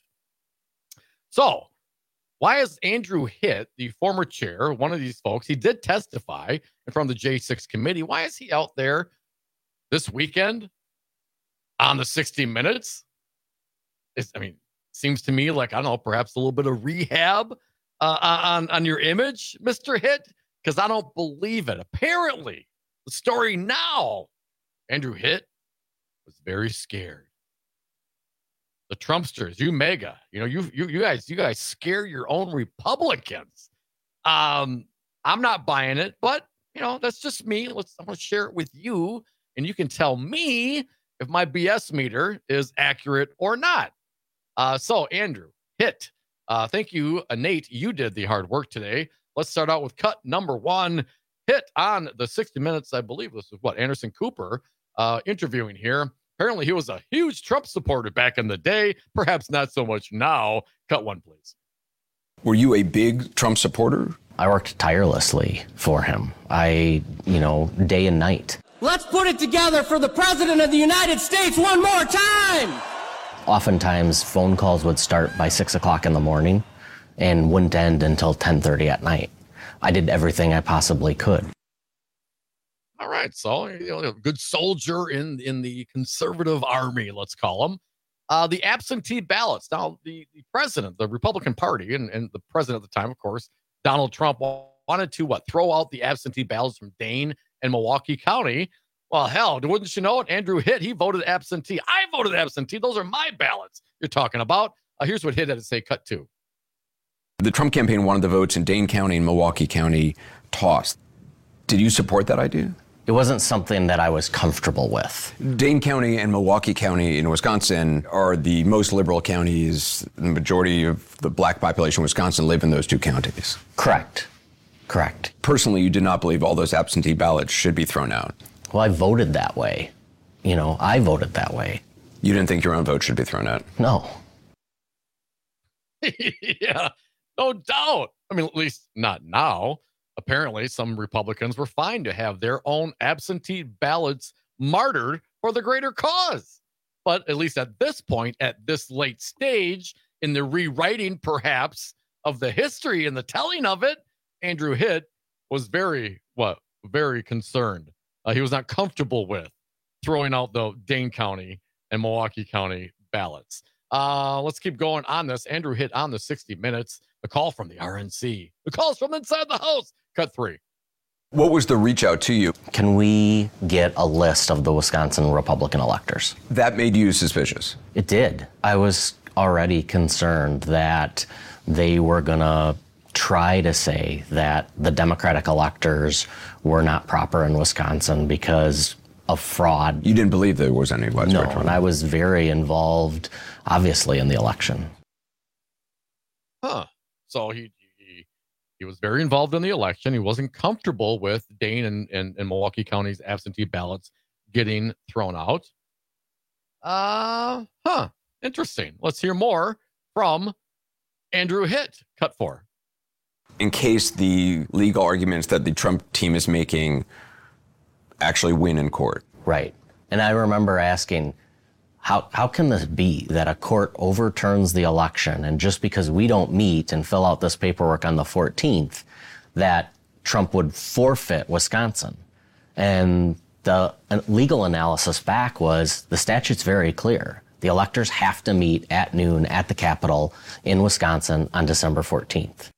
So, why is Andrew Hitt, the former chair, one of these folks, he did testify in front of the J six committee. Why is he out there this weekend on the sixty minutes? It's, I mean, seems to me like, I don't know, perhaps a little bit of rehab uh, on, on your image, Mister Hitt, because I don't believe it. Apparently, the story now, Andrew Hitt was very scared. The Trumpsters, you mega, you know, you you you guys, you guys scare your own Republicans. Um, I'm not buying it, but you know, that's just me. Let's I'm gonna share it with you, and you can tell me if my B S meter is accurate or not. Uh, so Andrew Hitt, uh, thank you, uh, Nate. You did the hard work today. Let's start out with cut number one. Hitt on the sixty minutes, I believe this is what Anderson Cooper uh, interviewing here. Apparently, he was a huge Trump supporter back in the day. Perhaps not so much now. Cut one, please. Were you a big Trump supporter? I worked tirelessly for him. I, you know, day and night. Let's put it together for the President of the United States one more time. Oftentimes, phone calls would start by six o'clock in the morning and wouldn't end until ten thirty at night. I did everything I possibly could. All right, so you know, a good soldier in in the conservative army, let's call him. Uh, the absentee ballots. Now, the, the president, the Republican Party, and, and the president at the time, of course, Donald Trump, wanted to what throw out the absentee ballots from Dane and Milwaukee County. Well, hell, wouldn't you know it? Andrew Hitt, he voted absentee. I voted absentee. Those are my ballots you're talking about. Uh, here's what Hitt had to say. Cut two. The Trump campaign wanted the votes in Dane County and Milwaukee County tossed. Did you support that idea? It wasn't something that I was comfortable with. Dane County and Milwaukee County in Wisconsin are the most liberal counties. The majority of the black population in Wisconsin live in those two counties. Correct. Correct. Personally, you did not believe all those absentee ballots should be thrown out. Well, I voted that way. You know, I voted that way. You didn't think your own vote should be thrown out? No. Yeah, no doubt. I mean, at least not now. Apparently, some Republicans were fine to have their own absentee ballots martyred for the greater cause. But at least at this point, at this late stage, in the rewriting, perhaps, of the history and the telling of it, Andrew Hitt was very, what, very concerned. Uh, he was not comfortable with throwing out the Dane County and Milwaukee County ballots. Uh, let's keep going on this. Andrew Hitt on the sixty minutes. A call from the R N C. The calls from inside the House. Cut three. What was the reach out to you? Can we get a list of the Wisconsin Republican electors? That made you suspicious? It did. I was already concerned that they were going to try to say that the Democratic electors were not proper in Wisconsin because of fraud. You didn't believe there was any widespread fraud? No, fraud? and I was very involved, obviously, in the election. Huh. So he, he he was very involved in the election. He wasn't comfortable with Dane and, and, and Milwaukee County's absentee ballots getting thrown out. Uh, huh. Interesting. Let's hear more from Andrew Hitt. Cut four. In case the legal arguments that the Trump team is making actually win in court. Right. And I remember asking, How, how can this be that a court overturns the election and just because we don't meet and fill out this paperwork on the fourteenth, that Trump would forfeit Wisconsin? And the legal analysis back was the statute's very clear. The electors have to meet at noon at the Capitol in Wisconsin on December fourteenth.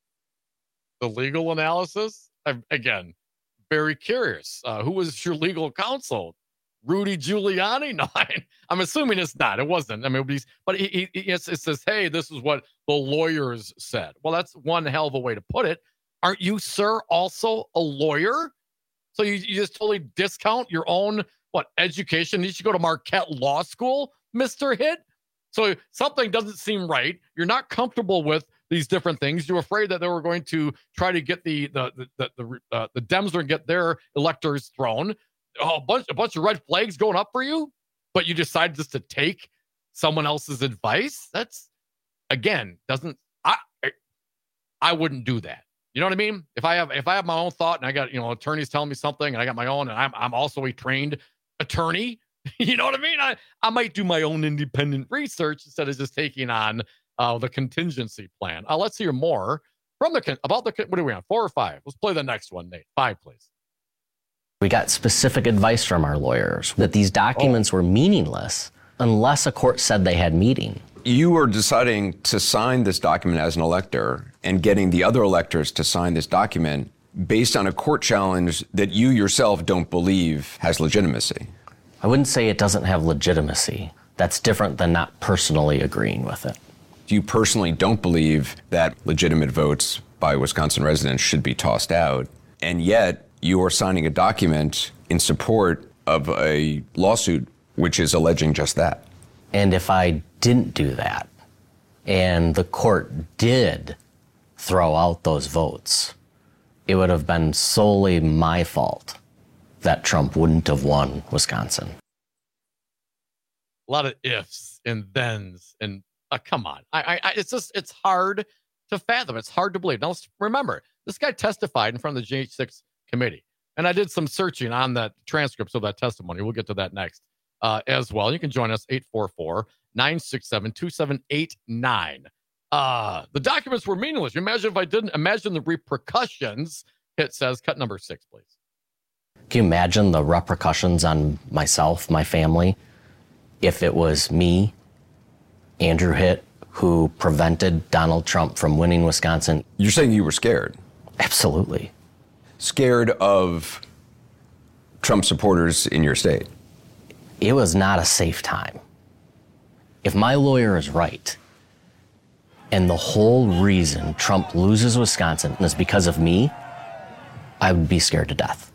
The legal analysis? I'm, again, very curious. Uh, who was your legal counsel? Rudy Giuliani? No, I, I'm assuming it's not. It wasn't. I mean, he's, but he, he, it says, hey, this is what the lawyers said. Well, that's one hell of a way to put it. Aren't you, sir, also a lawyer? So you, you just totally discount your own, what, education? You should go to Marquette Law School, Mister Hitt? So something doesn't seem right. You're not comfortable with these different things. You're afraid that they were going to try to get the the the the, the, uh, the Dems are going to get their electors thrown. Oh, a bunch, a bunch of red flags going up for you, but you decide just to take someone else's advice. That's, again, doesn't, I, I wouldn't do that. You know what I mean? If I have, if I have my own thought and I got, you know, attorneys telling me something and I got my own, and I'm, I'm also a trained attorney, you know what I mean? I, I might do my own independent research instead of just taking on uh, the contingency plan. Uh, let's hear more from the, about the, what are we on? Four or five? Let's play the next one, Nate. Five, please. We got specific advice from our lawyers that these documents oh. were meaningless unless a court said they had meaning. You were deciding to sign this document as an elector and getting the other electors to sign this document based on a court challenge that you yourself don't believe has legitimacy. I wouldn't say it doesn't have legitimacy. That's different than not personally agreeing with it. You personally don't believe that legitimate votes by Wisconsin residents should be tossed out, and yet you are signing a document in support of a lawsuit which is alleging just that. And if I didn't do that, and the court did throw out those votes, it would have been solely my fault that Trump wouldn't have won Wisconsin. A lot of ifs and thens, and uh, come on. I, I, it's just, it's hard to fathom. It's hard to believe. Now, let's remember, this guy testified in front of the J H six committee. And I did some searching on that transcripts of that testimony. We'll get to that next uh, as well. You can join us, eight four four, nine six seven, two seven eight nine. Uh, the documents were meaningless. You imagine if I didn't imagine the repercussions. It says, cut number six, please. Can you imagine the repercussions on myself, my family, if it was me, Andrew Hitt, who prevented Donald Trump from winning Wisconsin? You're saying you were scared? Absolutely. Scared of Trump supporters in your state? It was not a safe time. If my lawyer is right, and the whole reason Trump loses Wisconsin is because of me, I would be scared to death.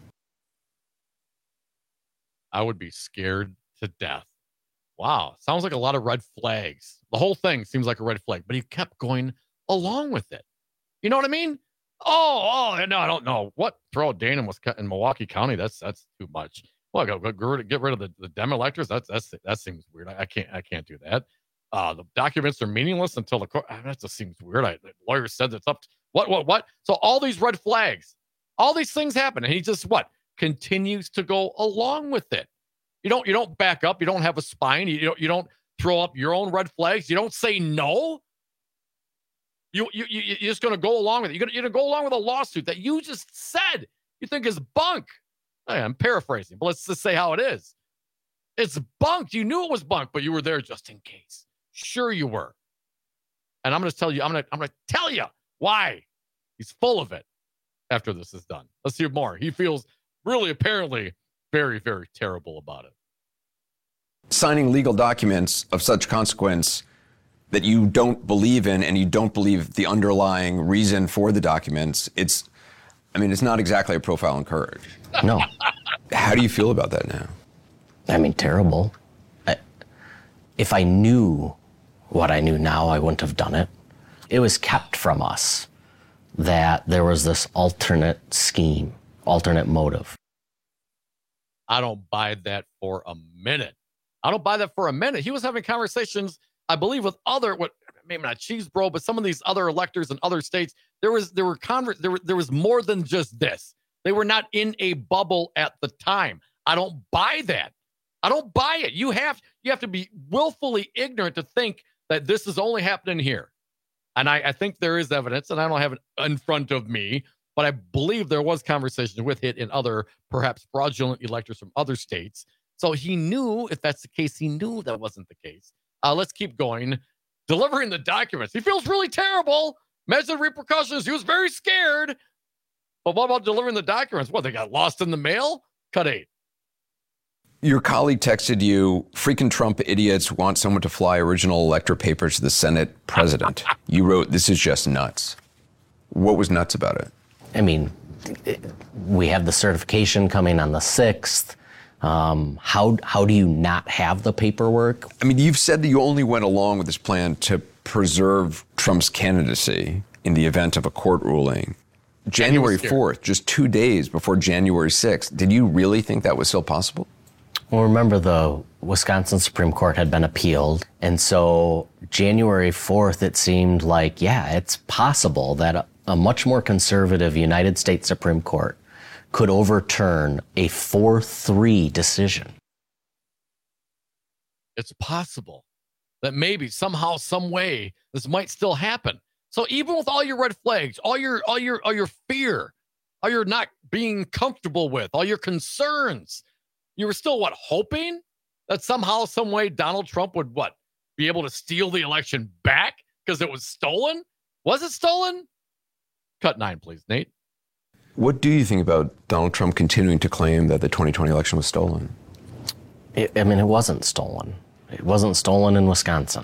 I would be scared to death. Wow. Sounds like a lot of red flags. The whole thing seems like a red flag, but he kept going along with it. You know what I mean? Oh, oh, no, I don't know. What? Throw out Dane in, in Milwaukee County? That's that's too much. Well, go, go, go get rid of the, the Dem electors. That's that's that seems weird. I, I can't I can't do that. Uh, the documents are meaningless until the court. That just seems weird. I, the lawyer said it's up. To, what what what? So all these red flags, all these things happen, and he just what continues to go along with it. You don't you don't back up. You don't have a spine. You don't you don't throw up your own red flags. You don't say no. You, you, you, you're just going to go along with it. You're going to go along with a lawsuit that you just said you think is bunk. Hey, I'm paraphrasing, but let's just say how it is. It's bunk. You knew it was bunk, but you were there just in case. Sure you were. And I'm going to tell you, I'm going to, I'm going to tell you why he's full of it after this is done. Let's hear more. He feels really apparently very, very terrible about it. Signing legal documents of such consequence that you don't believe in and you don't believe the underlying reason for the documents, it's, I mean, it's not exactly a profile in courage. No. How do you feel about that now? I mean, terrible. I, if I knew what I knew now, I wouldn't have done it. It was kept from us that there was this alternate scheme, alternate motive. I don't buy that for a minute. I don't buy that for a minute. He was having conversations, I believe, with other, what maybe not Cheesebro, but some of these other electors in other states. There was there were conver- there were, there was more than just this. They were not in a bubble at the time. I don't buy that. I don't buy it. You have you have to be willfully ignorant to think that this is only happening here. And I, I think there is evidence, and I don't have it in front of me, but I believe there was conversation with it in other, perhaps fraudulent electors from other states. So he knew, if that's the case, he knew that wasn't the case. Uh, let's keep going. Delivering the documents. He feels really terrible. Imagine the repercussions. He was very scared. But what about delivering the documents? What, they got lost in the mail? Cut eight. Your colleague texted you, freaking Trump idiots want someone to fly original elector papers to the Senate president. You wrote, this is just nuts. What was nuts about it? I mean, we have the certification coming on the sixth. Um, how how do you not have the paperwork? I mean, you've said that you only went along with this plan to preserve Trump's candidacy in the event of a court ruling. January fourth, just two days before January sixth. Did you really think that was still possible? Well, remember, the Wisconsin Supreme Court had been appealed. And so January fourth, it seemed like, yeah, it's possible that a, a much more conservative United States Supreme Court could overturn a four three decision. It's possible that maybe somehow, some way, this might still happen. So even with all your red flags, all your all your all your fear, all your not being comfortable with, all your concerns, you were still what, hoping that somehow, some way Donald Trump would what, be able to steal the election back because it was stolen? Was it stolen? Cut nine, please, Nate. What do you think about Donald Trump continuing to claim that the twenty twenty election was stolen? It, I mean, it wasn't stolen. It wasn't stolen in Wisconsin.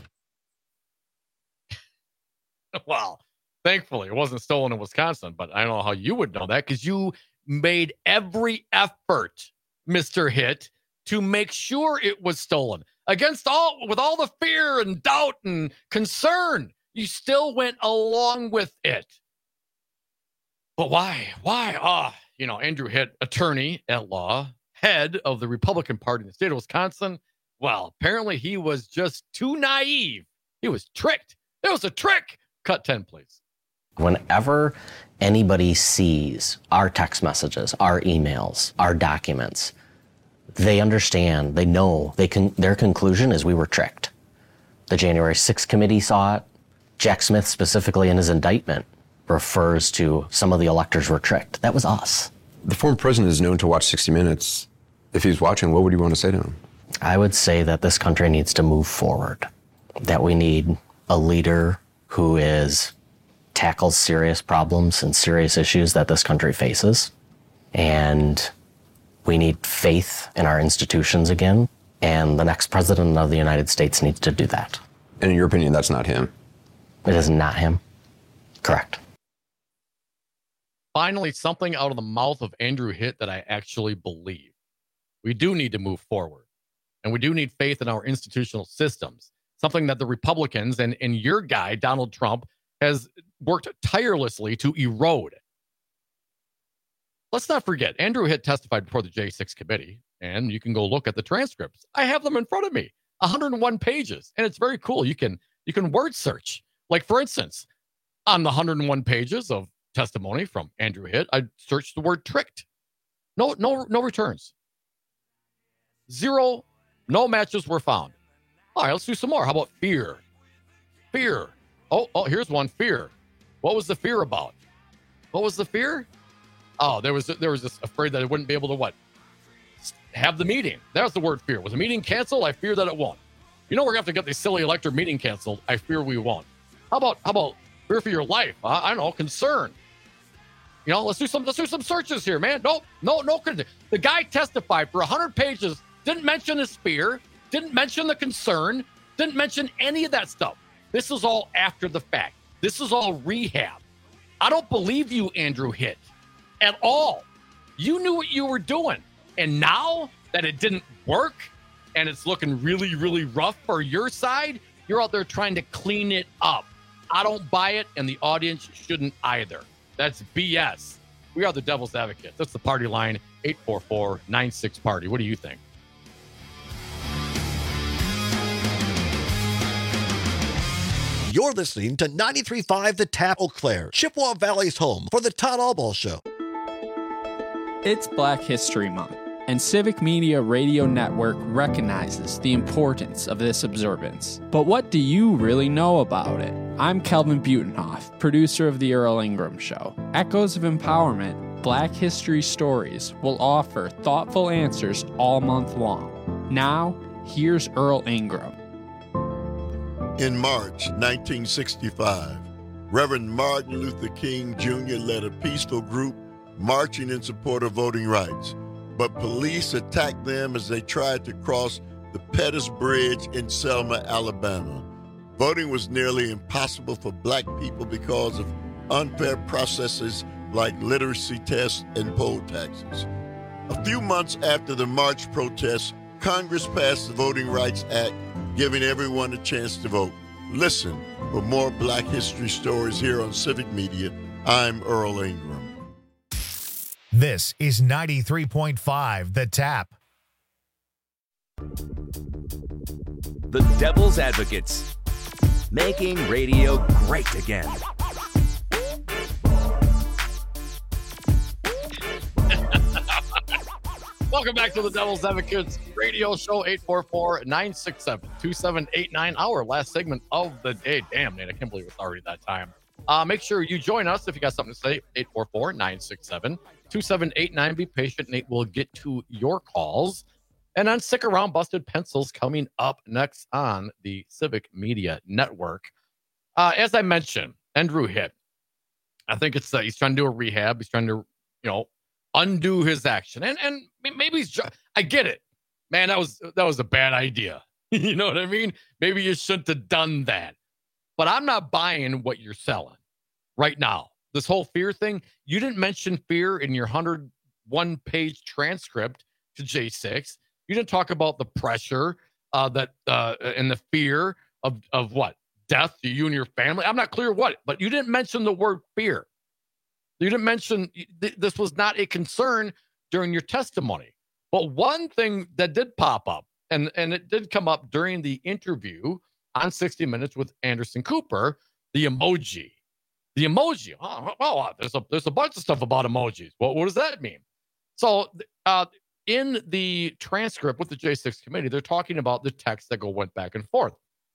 Well, thankfully, it wasn't stolen in Wisconsin, but I don't know how you would know that because you made every effort, Mister Hitt, to make sure it was stolen. Against all, with all the fear and doubt and concern, you still went along with it. But why? Why? Ah, oh, you know, Andrew Hitt, attorney at law, head of the Republican Party in the state of Wisconsin. Well, apparently he was just too naive. He was tricked. It was a trick. Cut ten, please. Whenever anybody sees our text messages, our emails, our documents, they understand, they know, they can. Their conclusion is we were tricked. The January sixth committee saw it. Jack Smith, specifically in his indictment, refers to some of the electors were tricked. That was us. The former president is known to watch sixty minutes. If he's watching, what would you want to say to him? I would say that this country needs to move forward, that we need a leader who is tackles serious problems and serious issues that this country faces. And we need faith in our institutions again. And the next president of the United States needs to do that. And in your opinion, that's not him? It is not him. Correct. Finally, something out of the mouth of Andrew Hitt that I actually believe. We do need to move forward. And we do need faith in our institutional systems. Something that the Republicans and, and your guy, Donald Trump, has worked tirelessly to erode. Let's not forget, Andrew Hitt testified before the J six committee, and you can go look at the transcripts. I have them in front of me, one hundred one pages, and it's very cool. You can you can word search. Like, for instance, on the one hundred one pages of testimony from Andrew Hitt, I searched the word tricked. No, no, no returns. Zero, no matches were found. All right, let's do some more. How about fear? Fear. Oh, oh, here's one. Fear. What was the fear about? What was the fear? Oh, there was there was this afraid that I wouldn't be able to what? Have the meeting. That was the word fear. Was the meeting canceled? I fear that it won't. You know we're gonna have to get this silly elector meeting canceled. I fear we won't. How about how about fear for your life? Uh, I don't know, concern. You know, let's do some let's do some searches here, man. No, no, no. The guy testified for one hundred pages. Didn't mention his fear. Didn't mention the concern. Didn't mention any of that stuff. This is all after the fact. This is all rehab. I don't believe you, Andrew Hitt, at all. You knew what you were doing. And now that it didn't work and it's looking really, really rough for your side, you're out there trying to clean it up. I don't buy it, and the audience shouldn't either. That's B S. We are the Devil's Advocates. That's the party line, eight four four, nine six, party. What do you think? You're listening to ninety-three point five The Tap, Eau Claire, Chippewa Valley's home for the Todd Albaugh Show. It's Black History Month, and Civic Media Radio Network recognizes the importance of this observance. But what do you really know about it? I'm Kelvin Butenhoff, producer of The Earl Ingram Show. Echoes of Empowerment, Black History Stories will offer thoughtful answers all month long. Now, here's Earl Ingram. In March nineteen sixty-five, Reverend Martin Luther King Junior led a peaceful group marching in support of voting rights, but police attacked them as they tried to cross the Pettus Bridge in Selma, Alabama. Voting was nearly impossible for black people because of unfair processes like literacy tests and poll taxes. A few months after the march protests, Congress passed the Voting Rights Act, giving everyone a chance to vote. Listen for more Black History stories here on Civic Media. I'm Earl Ingram. This is ninety-three point five The Tap. The Devil's Advocates, making radio great again. Welcome back to the Devil's Advocates radio show, eight four four, nine six seven, two seven eight nine, our last segment of the day. Damn, Nate, I can't believe it's already that time. Uh, make sure you join us if you got something to say, eight four four, nine six seven, two seven eight nine. Be patient, Nate will get to your calls. And then stick around, Busted Pencils coming up next on the Civic Media Network. Uh, as I mentioned, Andrew Hitt, I think it's uh, he's trying to do a rehab. He's trying to, you know, undo his action. And and maybe he's, I get it. Man, that was, that was a bad idea. You know what I mean? Maybe you shouldn't have done that. But I'm not buying what you're selling right now. This whole fear thing, you didn't mention fear in your one hundred one page transcript to J six. You didn't talk about the pressure uh, that uh, and the fear of, of what? Death to you and your family? I'm not clear what, but you didn't mention the word fear. You didn't mention th- this was not a concern during your testimony. But one thing that did pop up, and, and it did come up during the interview on sixty minutes with Anderson Cooper, the emoji. The emoji. Oh, oh, there's a there's a bunch of stuff about emojis. What, what does that mean? So uh, in the transcript with the J six committee, they're talking about the texts that go went back and forth.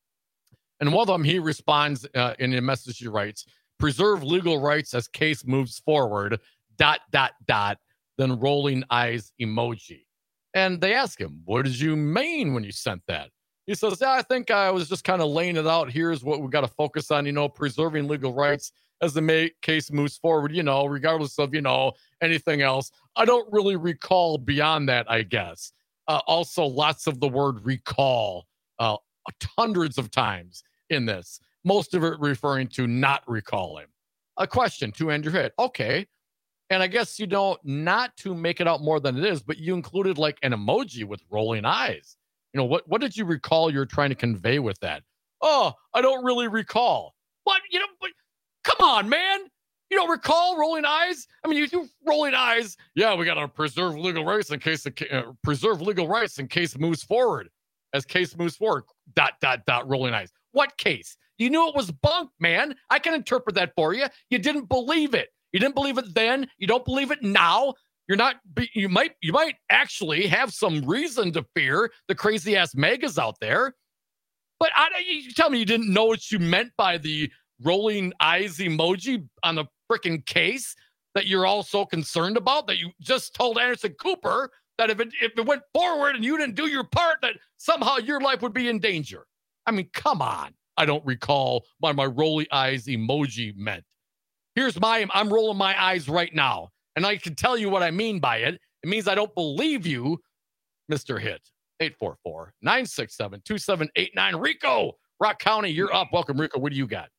And one of them, he responds uh, in a message he writes, preserve legal rights as case moves forward, dot, dot, dot, then rolling eyes emoji. And they ask him, what did you mean when you sent that? He says, yeah, I think I was just kind of laying it out. Here's what we got to focus on, you know, preserving legal rights as the may- case moves forward, you know, regardless of, you know, anything else. I don't really recall beyond that, I guess. Uh, also, lots of the word recall, uh, hundreds of times in this, most of it referring to not recalling. A question to Andrew Hitt. Okay. And I guess, you know, not to make it out more than it is, but you included like an emoji with rolling eyes. You know, what, what did you recall you're trying to convey with that? Oh, I don't really recall. What? You know, what? Come on, man. You don't recall rolling eyes? I mean, you do rolling eyes. Yeah, we got to preserve legal rights in case the uh, preserve legal rights in case it moves forward. As case moves forward, dot, dot, dot, rolling eyes. What case? You knew it was bunk, man. I can interpret that for you. You didn't believe it. You didn't believe it then. You don't believe it now. You're not, you might, you might actually have some reason to fear the crazy ass megas out there. But I, you tell me you didn't know what you meant by the rolling eyes emoji on the freaking case that you're all so concerned about, that you just told Anderson Cooper that if it, if it went forward and you didn't do your part, that somehow your life would be in danger. I mean, come on. I don't recall what my rolling eyes emoji meant. Here's my, I'm rolling my eyes right now. And I can tell you what I mean by it. It means I don't believe you, Mister Hitt. eight four four, nine six seven, two seven eight nine. Rico, Rock County, you're up. Welcome, Rico. What do you got?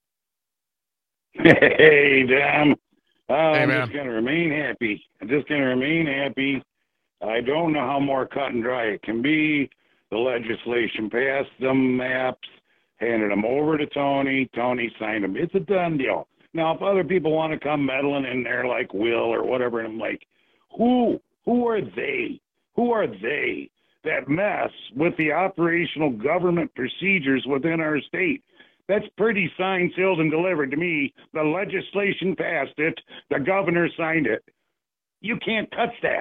Hey, Dan. Uh, hey, I'm man. just going to remain happy. I'm just going to remain happy. I don't know how more cut and dry it can be. The legislation passed them maps, handed them over to Tony. Tony signed them. It's a done deal. Now, if other people want to come meddling in there like Will or whatever, and I'm like, who? Who are they? Who are they that mess with the operational government procedures within our state? That's pretty signed, sealed, and delivered to me. The legislation passed it. The governor signed it. You can't touch that.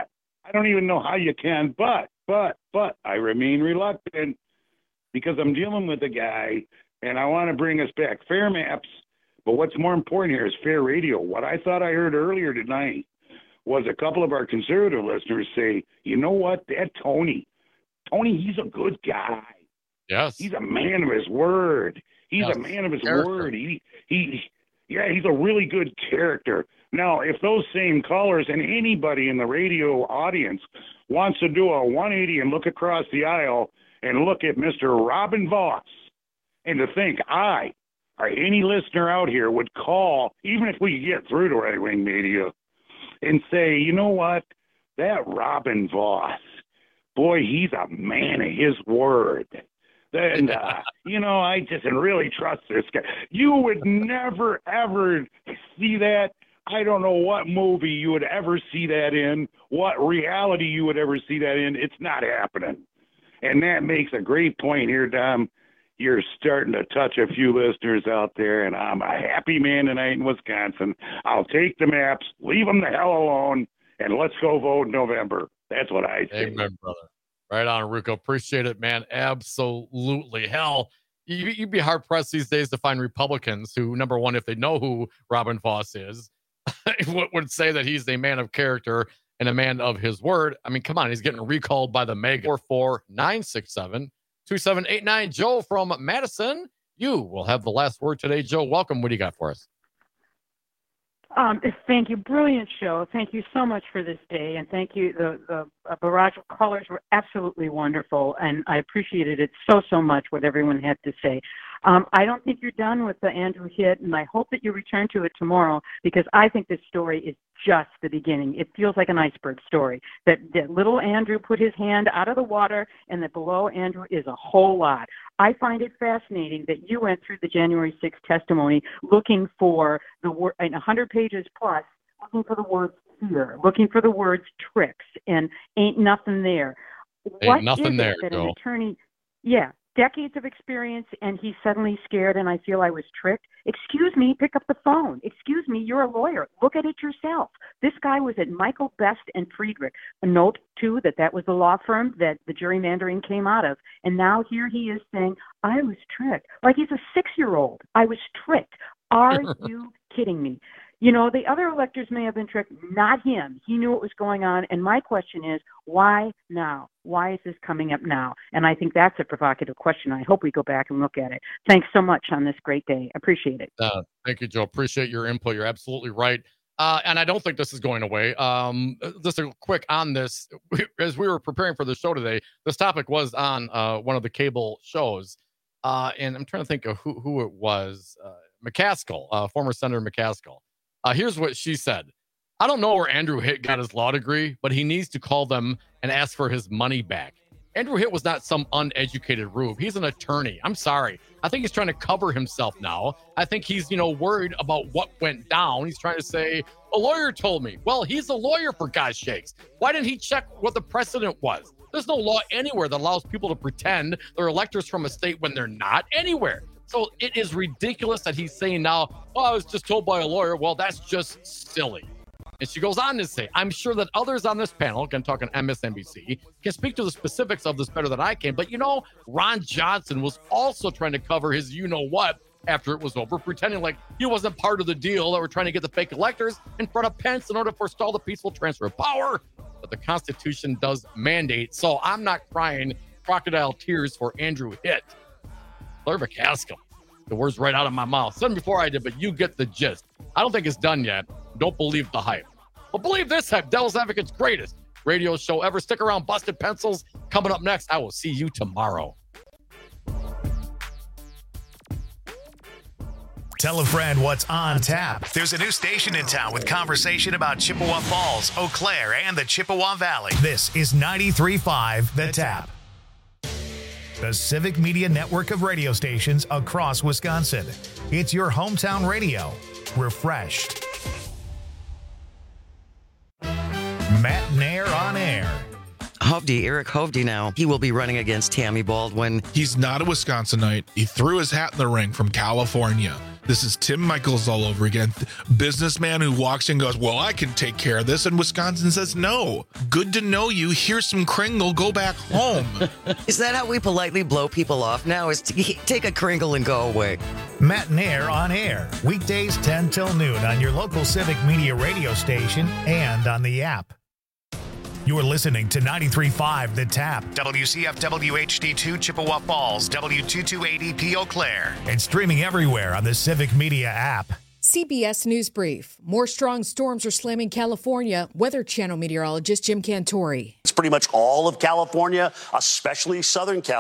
I don't even know how you can, but, but, but I remain reluctant because I'm dealing with a guy and I want to bring us back. Fair maps, but what's more important here is fair radio. What I thought I heard earlier tonight was a couple of our conservative listeners say, you know what, that Tony, Tony, he's a good guy. Yes. He's a man of his word. He's Yes. a man of his Character. word. He, he, yeah, he's a really good character. Now, if those same callers and anybody in the radio audience wants to do a one eighty and look across the aisle and look at Mister Robin Vos, and to think I or any listener out here would call, even if we get through to right-wing media, and say, you know what, that Robin Vos, boy, he's a man of his word. And, uh, you know, I just really trust this guy. You would never, ever see that. I don't know what movie you would ever see that in, what reality you would ever see that in. It's not happening. And that makes a great point here, Dom. You're starting to touch a few listeners out there, and I'm a happy man tonight in Wisconsin. I'll take the maps, leave them the hell alone, and let's go vote in November. That's what I say. Amen, brother. Right on, Ruco. Appreciate it, man. Absolutely. Hell, you, you'd be hard-pressed these days to find Republicans who, number one, if they know who Robin Vos is, would, would say that he's a man of character and a man of his word. I mean, come on. He's getting recalled by the mega. four four nine six seven two seven eight nine. Joe from Madison, you will have the last word today. Joe, welcome. What do you got for us? Um, thank you. Brilliant show. Thank you so much for this day. And thank you. The, the uh, barrage of callers were absolutely wonderful. And I appreciated it so, so much what everyone had to say. Um, I don't think you're done with the Andrew hit, and I hope that you return to it tomorrow because I think this story is just the beginning. It feels like an iceberg story, that, that little Andrew put his hand out of the water and that below Andrew is a whole lot. I find it fascinating that you went through the January sixth testimony looking for the word, in one hundred pages plus, looking for the words fear, looking for the words tricks, and ain't nothing there. Ain't what nothing is it there, that Joe. an attorney, yeah, decades of experience, and he's suddenly scared and I feel I was tricked. Excuse me, pick up the phone. Excuse me, you're a lawyer. Look at it yourself. This guy was at Michael Best and Friedrich. A note, too, that that was the law firm that the gerrymandering came out of. And now here he is saying, I was tricked. Like he's a six-year-old. I was tricked. Are you kidding me? You know, the other electors may have been tricked, not him. He knew what was going on. And my question is, why now? Why is this coming up now? And I think that's a provocative question. I hope we go back and look at it. Thanks so much on this great day. Appreciate it. Uh, thank you, Joe. Appreciate your input. You're absolutely right. Uh, and I don't think this is going away. Um, just a quick on this. As we were preparing for the show today, this topic was on uh, one of the cable shows. Uh, and I'm trying to think of who, who it was. Uh, McCaskill, uh, former Senator McCaskill. Uh, here's what she said. I don't know where Andrew Hitt got his law degree, but he needs to call them and ask for his money back. Andrew Hitt was not some uneducated rube. He's an attorney. I'm sorry. I think he's trying to cover himself now. I think he's, you know, worried about what went down. He's trying to say, a lawyer told me. Well, he's a lawyer, for God's sakes. Why didn't he check what the precedent was? There's no law anywhere that allows people to pretend they're electors from a state when they're not anywhere. So it is ridiculous that he's saying now, oh, I was just told by a lawyer. Well, that's just silly. And she goes on to say, I'm sure that others on this panel, again talking M S N B C, can speak to the specifics of this better than I can. But, you know, Ron Johnson was also trying to cover his you-know-what after it was over, pretending like he wasn't part of the deal that were trying to get the fake electors in front of Pence in order to forestall the peaceful transfer of power. But the Constitution does mandate. So I'm not crying crocodile tears for Andrew Hitt. Claire McCaskill. The words right out of my mouth. Said them before I did, but you get the gist. I don't think it's done yet. Don't believe the hype. But believe this hype. Devil's Advocate's greatest radio show ever. Stick around. Busted Pencils coming up next. I will see you tomorrow. Tell a friend what's on tap. There's a new station in town with conversation about Chippewa Falls, Eau Claire, and the Chippewa Valley. This is ninety-three point five The Tap. The Civic Media network of radio stations across Wisconsin. It's your hometown radio. Refreshed. Matt Nair on air. Hovde, Eric Hovde now. He will be running against Tammy Baldwin. He's not a Wisconsinite. He threw his hat in the ring from California. This is Tim Michaels all over again. Businessman who walks in and goes, well, I can take care of this. And Wisconsin says, no. Good to know you. Here's some Kringle. Go back home. Is that how we politely blow people off now? Is to take a Kringle and go away? Matt and Air on air. Weekdays ten till noon on your local Civic Media radio station and on the app. You're listening to ninety-three point five The Tap, W C F W H D two Chippewa Falls, W two two eight E P Eau Claire, and streaming everywhere on the Civic Media app. C B S News Brief. More strong storms are slamming California. Weather Channel meteorologist Jim Cantori. It's pretty much all of California, especially Southern California.